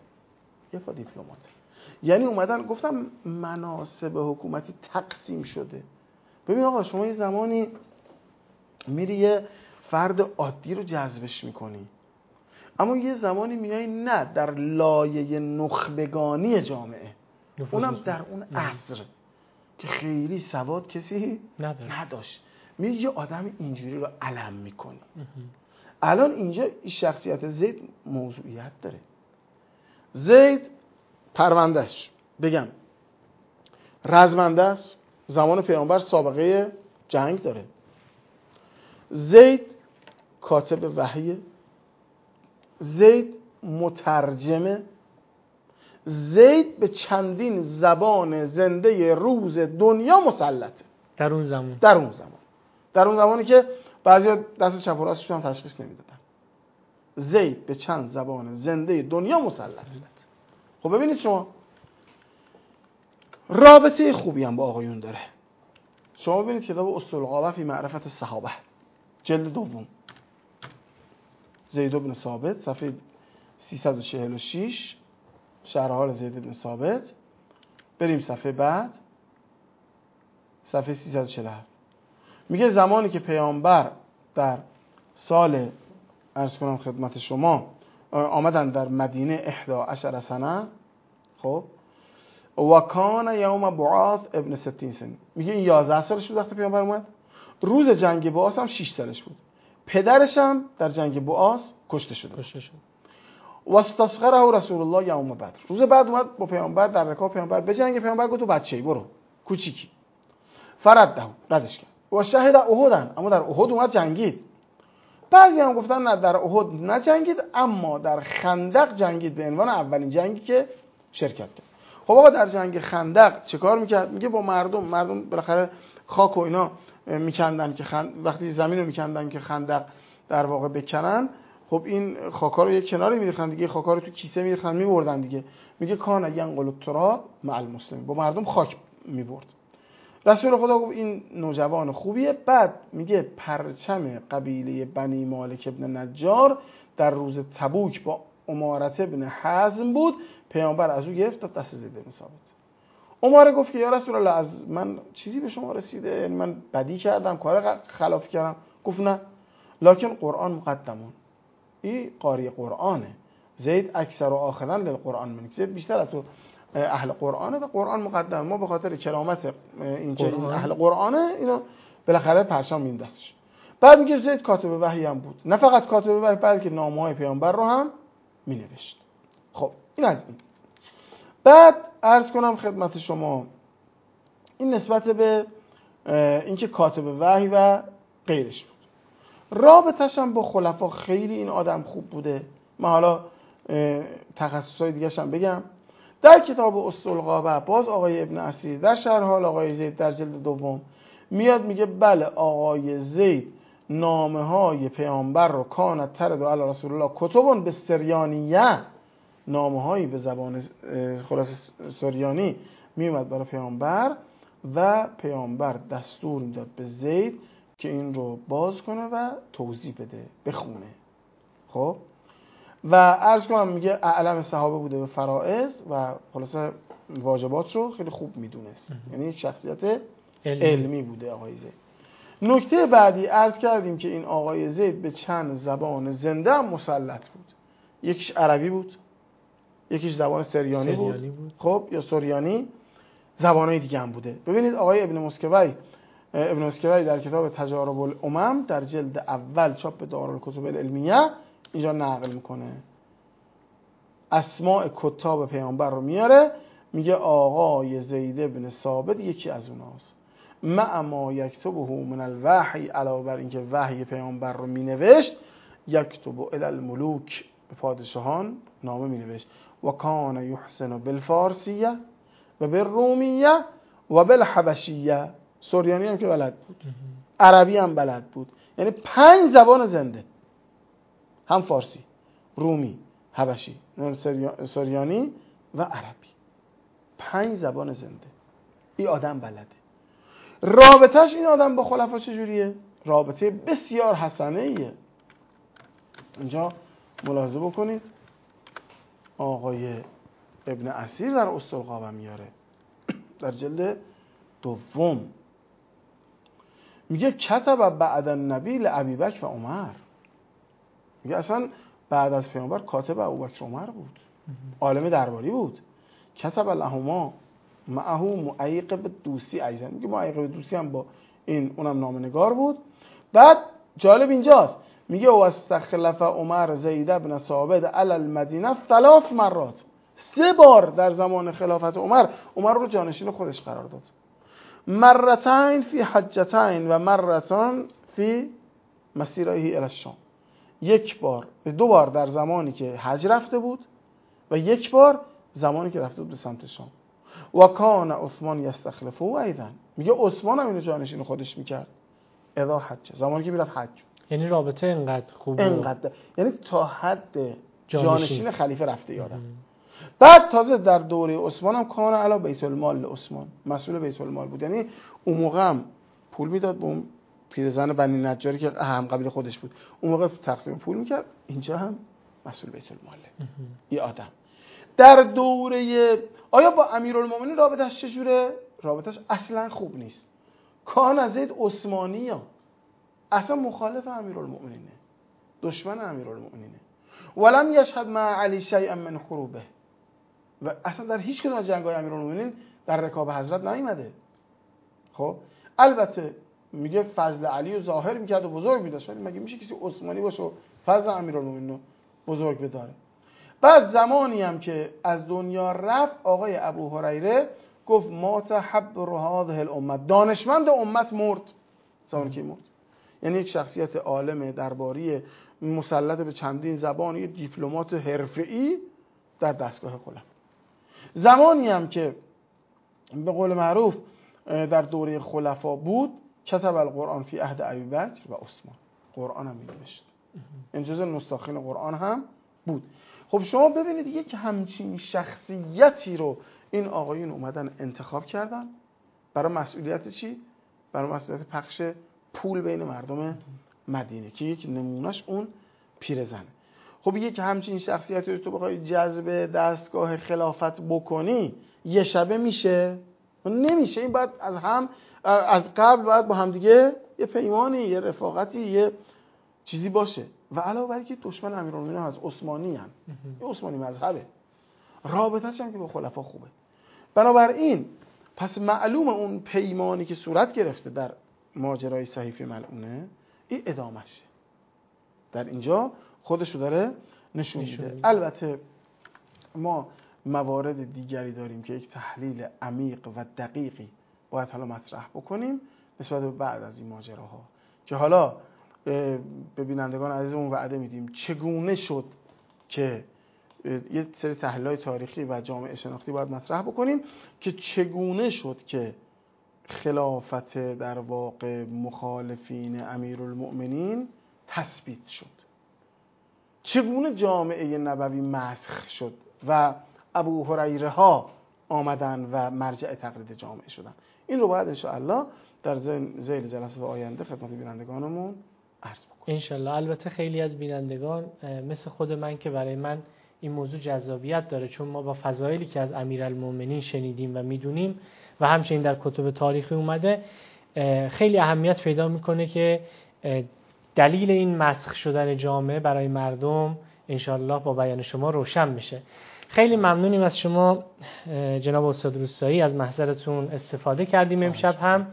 یعنی اومدن گفتم مناصب حکومتی تقسیم شده. ببین آقا شما یه زمانی میری یه فرد عادی رو جذبش میکنی، اما یه زمانی میای نه در لایه نخبگانی جامعه، اونم در اون عصر که خیلی سواد کسی نداشت، میری یه آدم اینجوری رو علم میکنی. الان اینجا این شخصیت زید موضوعیت داره. زید پروندهش بگم رزمنده است، زمان پیامبر سابقه جنگ داره. زید کاتب وحیه، زید مترجمه، زید به چندین زبان زنده روز دنیا مسلطه. در اون زمانی که بعضیا دست چپ و راستش هم تشخیص نمیدادن. زید به چند زبان زنده دنیا مسلطه. خب ببینید شما رابطه خوبی هم با آقایون داره. شما ببینید کتاب اسطورالغابة فی معرفت الصحابه جلد دوم، زید بن ثابت، صفحه 346، شرح حال زید بن ثابت. بریم صفحه بعد، صفحه 347. میگه زمانی که پیامبر در سال عرض کنم خدمت شما آمدن در مدینه 11 سنه، خب و کان یوم بعاث ابن 60 سنه، میگه این 11 سالش بود وقتی پیامبر اومد. روز جنگ بعاث هم 6 سالش بود. پدرش هم در جنگ بعاث کشته شده. و استصغره رسول الله یوم بدر. روز بعد اومد با پیامبر در رکاب پیامبر به جنگ. پیامبر گفت تو بچه‌ای برو، کوچیکی. فرده، ردش کرد. و شهید احدن، اما در احد اومد جنگید. بعضی هم گفتن نه در احد نجنگید، اما در خندق جنگید به عنوان اولین جنگی که شرکت کرد. خب آقا در جنگ خندق چه کار میکرد؟ میگه با مردم بالاخره خاک و اینا میکندن که وقتی زمین رو میکندن که خندق در واقع بکنن، خب این خاکا رو یک کناری میریختن دیگه، خاکا رو تو کیسه میریختن میبردن دیگه. میگه کان ینقل التراب مع المسلمین، با مردم خاک میبرد. رسول خدا گفت این نوجوان خوبیه. بعد میگه پرچم قبیله بنی مالک ابن نجار در روز تبوک با امارت ابن حزم بود، پیامبر از او گرفت تا دست زید بن ثابت. عمر گفت که یا رسول الله از من چیزی به شما رسیده؟ یعنی من بدی کردم، کار خلاف کردم؟ گفت نه، لکن قرآن مقدمون، این قاری قرآنه. زید اکثر و آخرن للقرآن منک، زید بیشتر از تو اهل قرآنه و قرآن مقدم. ما به خاطر کرامت این که اهل قرآنه اینو بالاخره پرچم میدیم دستش. بعد میگه زید کاتب وحی هم بود، نه فقط کاتب وحی بلکه نامه‌های پیامبر رو هم مینوشت. خب این از این. بعد عرض کنم خدمت شما این نسبت به اینکه کاتب وحی و غیرش بود. رابطش هم با خلفا خیلی این آدم خوب بوده. من حالا تخصصای دیگه هم بگم. در کتاب اسطورالغابة باز آقای ابن اسیر در شرح حال آقای زید در جلد دوم میاد میگه بله آقای زید نامه های پیامبر رو کانت ترد علی رسول الله کتبون به سریانیه، نامه هایی به زبان خلاص سریانی میومد برای پیامبر و پیامبر دستور میداد به زید که این رو باز کنه و توضیح بده، بخونه. خب و عرض کنم میگه اعلم صحابه بوده به فرائض و خلاصه واجبات رو خیلی خوب میدونست. یعنی شخصیت علمی بوده آقای زید. نکته بعدی عرض کردیم که این آقای زید به چند زبان زنده هم مسلط بود. یکیش عربی بود، یکیش زبان سریانی بود. خب یا سریانی، زبانهای دیگه هم بوده. ببینید آقای ابن مسکوی در کتاب تجارب الامم در جلد اول چاپ دارالکتب العلمیه اینجا نقل میکنه، اسماء کتاب پیامبر رو میاره، میگه آقای زید بن ثابت یکی از اوناست. مع ما یکتبه من الوحی، علاوه بر اینکه وحی پیامبر رو مینوشت، یکتب الی الملوک، به پادشاهان نامه مینوشت. و کان یحسن بالفارسیه و بالرومیه و بالحبشیه، سریانی هم که بلد بود، عربی هم بلد بود. یعنی 5 زبان زنده، هم فارسی، رومی، حبشی، سریانی و عربی. 5 زبان زنده. این آدم بلده. رابطهش این آدم با خلفا چجوریه؟ رابطه بسیار حسنه ایه. اینجا ملاحظه بکنید آقای ابن اسیر در اسطرقابه میاره در جلد 2 میگه کتب بعد النبی لابیبکر و عمر. میگه اصلا بعد از پیامبر کاتب ابوبکر عمر بود، عالم درباری بود. کتب لهما معه معیقب دوسی ایضا. میگه معیقب دوسی هم با اونم نامنگار بود. بعد جالب اینجاست میگه و استخلف عمر زید بن ثابت علی المدینه 3 مرات. 3 بار در زمان خلافت عمر رو جانشین خودش قرار داد. مرتين فی حجتين و مرتان فی مسیره الی الشام. 2 بار در زمانی که حج رفته بود و 1 بار زمانی که رفته بود به سمت شام. و کان عثمان یستخلفه ایضا. میگه عثمان هم اینو جانشین خودش میکرد اذا حج، زمانی که میرفت حج. یعنی رابطه اینقدر خوبه، اینقدر، یعنی تا حد جانشین خلیفه رفته یادم. بعد تازه در دوره عثمان هم کان علی بیت المال عثمان، مسئول بیت المال بود. یعنی اون موقع هم پول میداد به اون پیرزن بنی نجاری که هم قبیله خودش بود، اون موقع تقسیم پول میکرد. اینجا هم مسئول بیت الماله این آدم. در دوره آیا با امیرالمومنین رابطش چجوره؟ رابطش اصلا خوب نیست. کان زید عثمانی ها اصلا مخالف امیرالمومنینه، دشمن امیرالمومنینه. ولم یشهد مع علی شیئا من خروبه. و اصلا در هیچ کدوم از جنگ‌های امیرالمومنین در رکاب حضرت نیامده. خب البته میگه فضل علی رو ظاهر میکرد و بزرگ میداشت، ولی مگه میشه کسی عثمانی باشه و فضل امیرالمومنین رو بزرگ بداره؟ بعد زمانی هم که از دنیا رفت آقای ابو هریره گفت ما تحب هذه الامه، دانشمند امت مرد. زمانی که مرد یعنی یک شخصیت عالم درباری مسلط به چندین زبان، یک دیپلمات حرفه‌ای در دستگاه خلفا. زمانی هم که به قول معروف در دوره خلفا بود کتب القرآن فی عهد ابوبکر و عثمان. قرآن هم می‌نوشت، این جزء نساخین قرآن هم بود. خب شما ببینید یک همچین شخصیتی رو این آقایون اومدن انتخاب کردن برای مسئولیت چی؟ برای مسئولیت پخش پول بین مردم مدینه که یک نمونهش اون پیرزنه. خب یک همچین شخصیتی رو تو بخوای جذب دستگاه خلافت بکنی یه شبه میشه؟ نمیشه. این باید از قبل باید با هم دیگه یه پیمانی، یه رفاقتی، یه چیزی باشه. و علاوه بر اینکه دشمن امیرالمومنین از عثمانی هم، یه عثمانی مذهبه، رابطه‌اش هم که با خلفا خوبه. بنابراین پس معلوم اون پیمانی که صورت گرفته در ماجرای صحیفه ملعونه این ادامهشه. در اینجا خودشو داره نشون میده. البته ما موارد دیگری داریم که یک تحلیل عمیق و دقیقی باید حالا مطرح بکنیم نسبت به بعد از این ماجراها که حالا به بینندگان عزیزمون وعده میدیم چگونه شد که یه سری تحلیل‌های تاریخی و جامعه شناختی باید مطرح بکنیم که چگونه شد که خلافت در واقع مخالفین امیرالمؤمنین تثبیت شد، چگونه جامعه نبوی مسخ شد و ابو هریره ها آمدن و مرجع تقلید جامعه شدن. این رو باید انشاءالله در ذیل جلسه آینده خدمت بینندگانمون عرض بکنیم انشاءالله. البته خیلی از بینندگان مثل خود من که برای من این موضوع جذابیت داره، چون ما با فضایلی که از امیرالمومنین شنیدیم و میدونیم و همچنین در کتب تاریخی اومده خیلی اهمیت پیدا میکنه که دلیل این مسخ شدن جامعه برای مردم انشاءالله با بیان شما روشن بشه. خیلی ممنونیم از شما جناب استاد روستایی، از محضرتون استفاده کردیم امشب هم.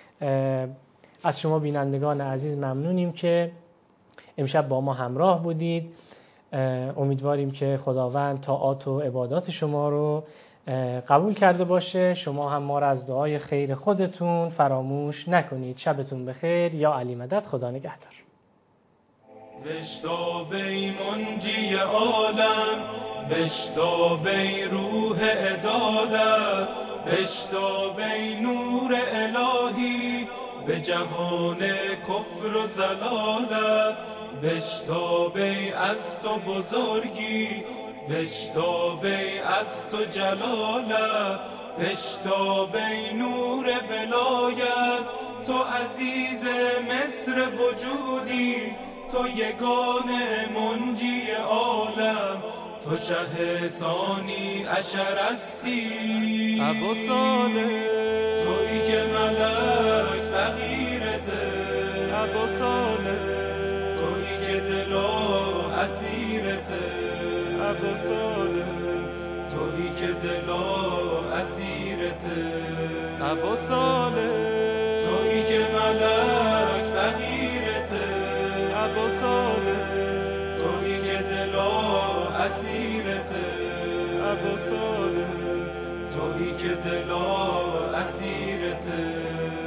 از شما بینندگان عزیز ممنونیم که امشب با ما همراه بودید. امیدواریم که خداوند طاعات و عبادات شما رو قبول کرده باشه. شما هم ما را از دعای خیر خودتون فراموش نکنید. شبتون بخیر. یا علی مدد. خدا نگهدار. بشتابی منجی عالم، بشتابی روح عدالت، بشتابی نور الهی به جهان کفر کفر و زلالت، بشتاب ای از تو بزرگی، بشتاب ای از تو جلالت، بشتاب ای نور ولایت. تو عزیز مصر وجودی، تو یگانه منجی عالم، تو شه ثانی عشر هستی. ابو صالح تویی که ملک فقیرته، ابو صالح تویی که دلا اسیرته، ابو صالح تویی که دلا اسیرته، ابو صالح تویی که ملک فقیرته، ابو صالح تویی که دلا اسیرته، ابو صالح تویی که دلا اسیرته.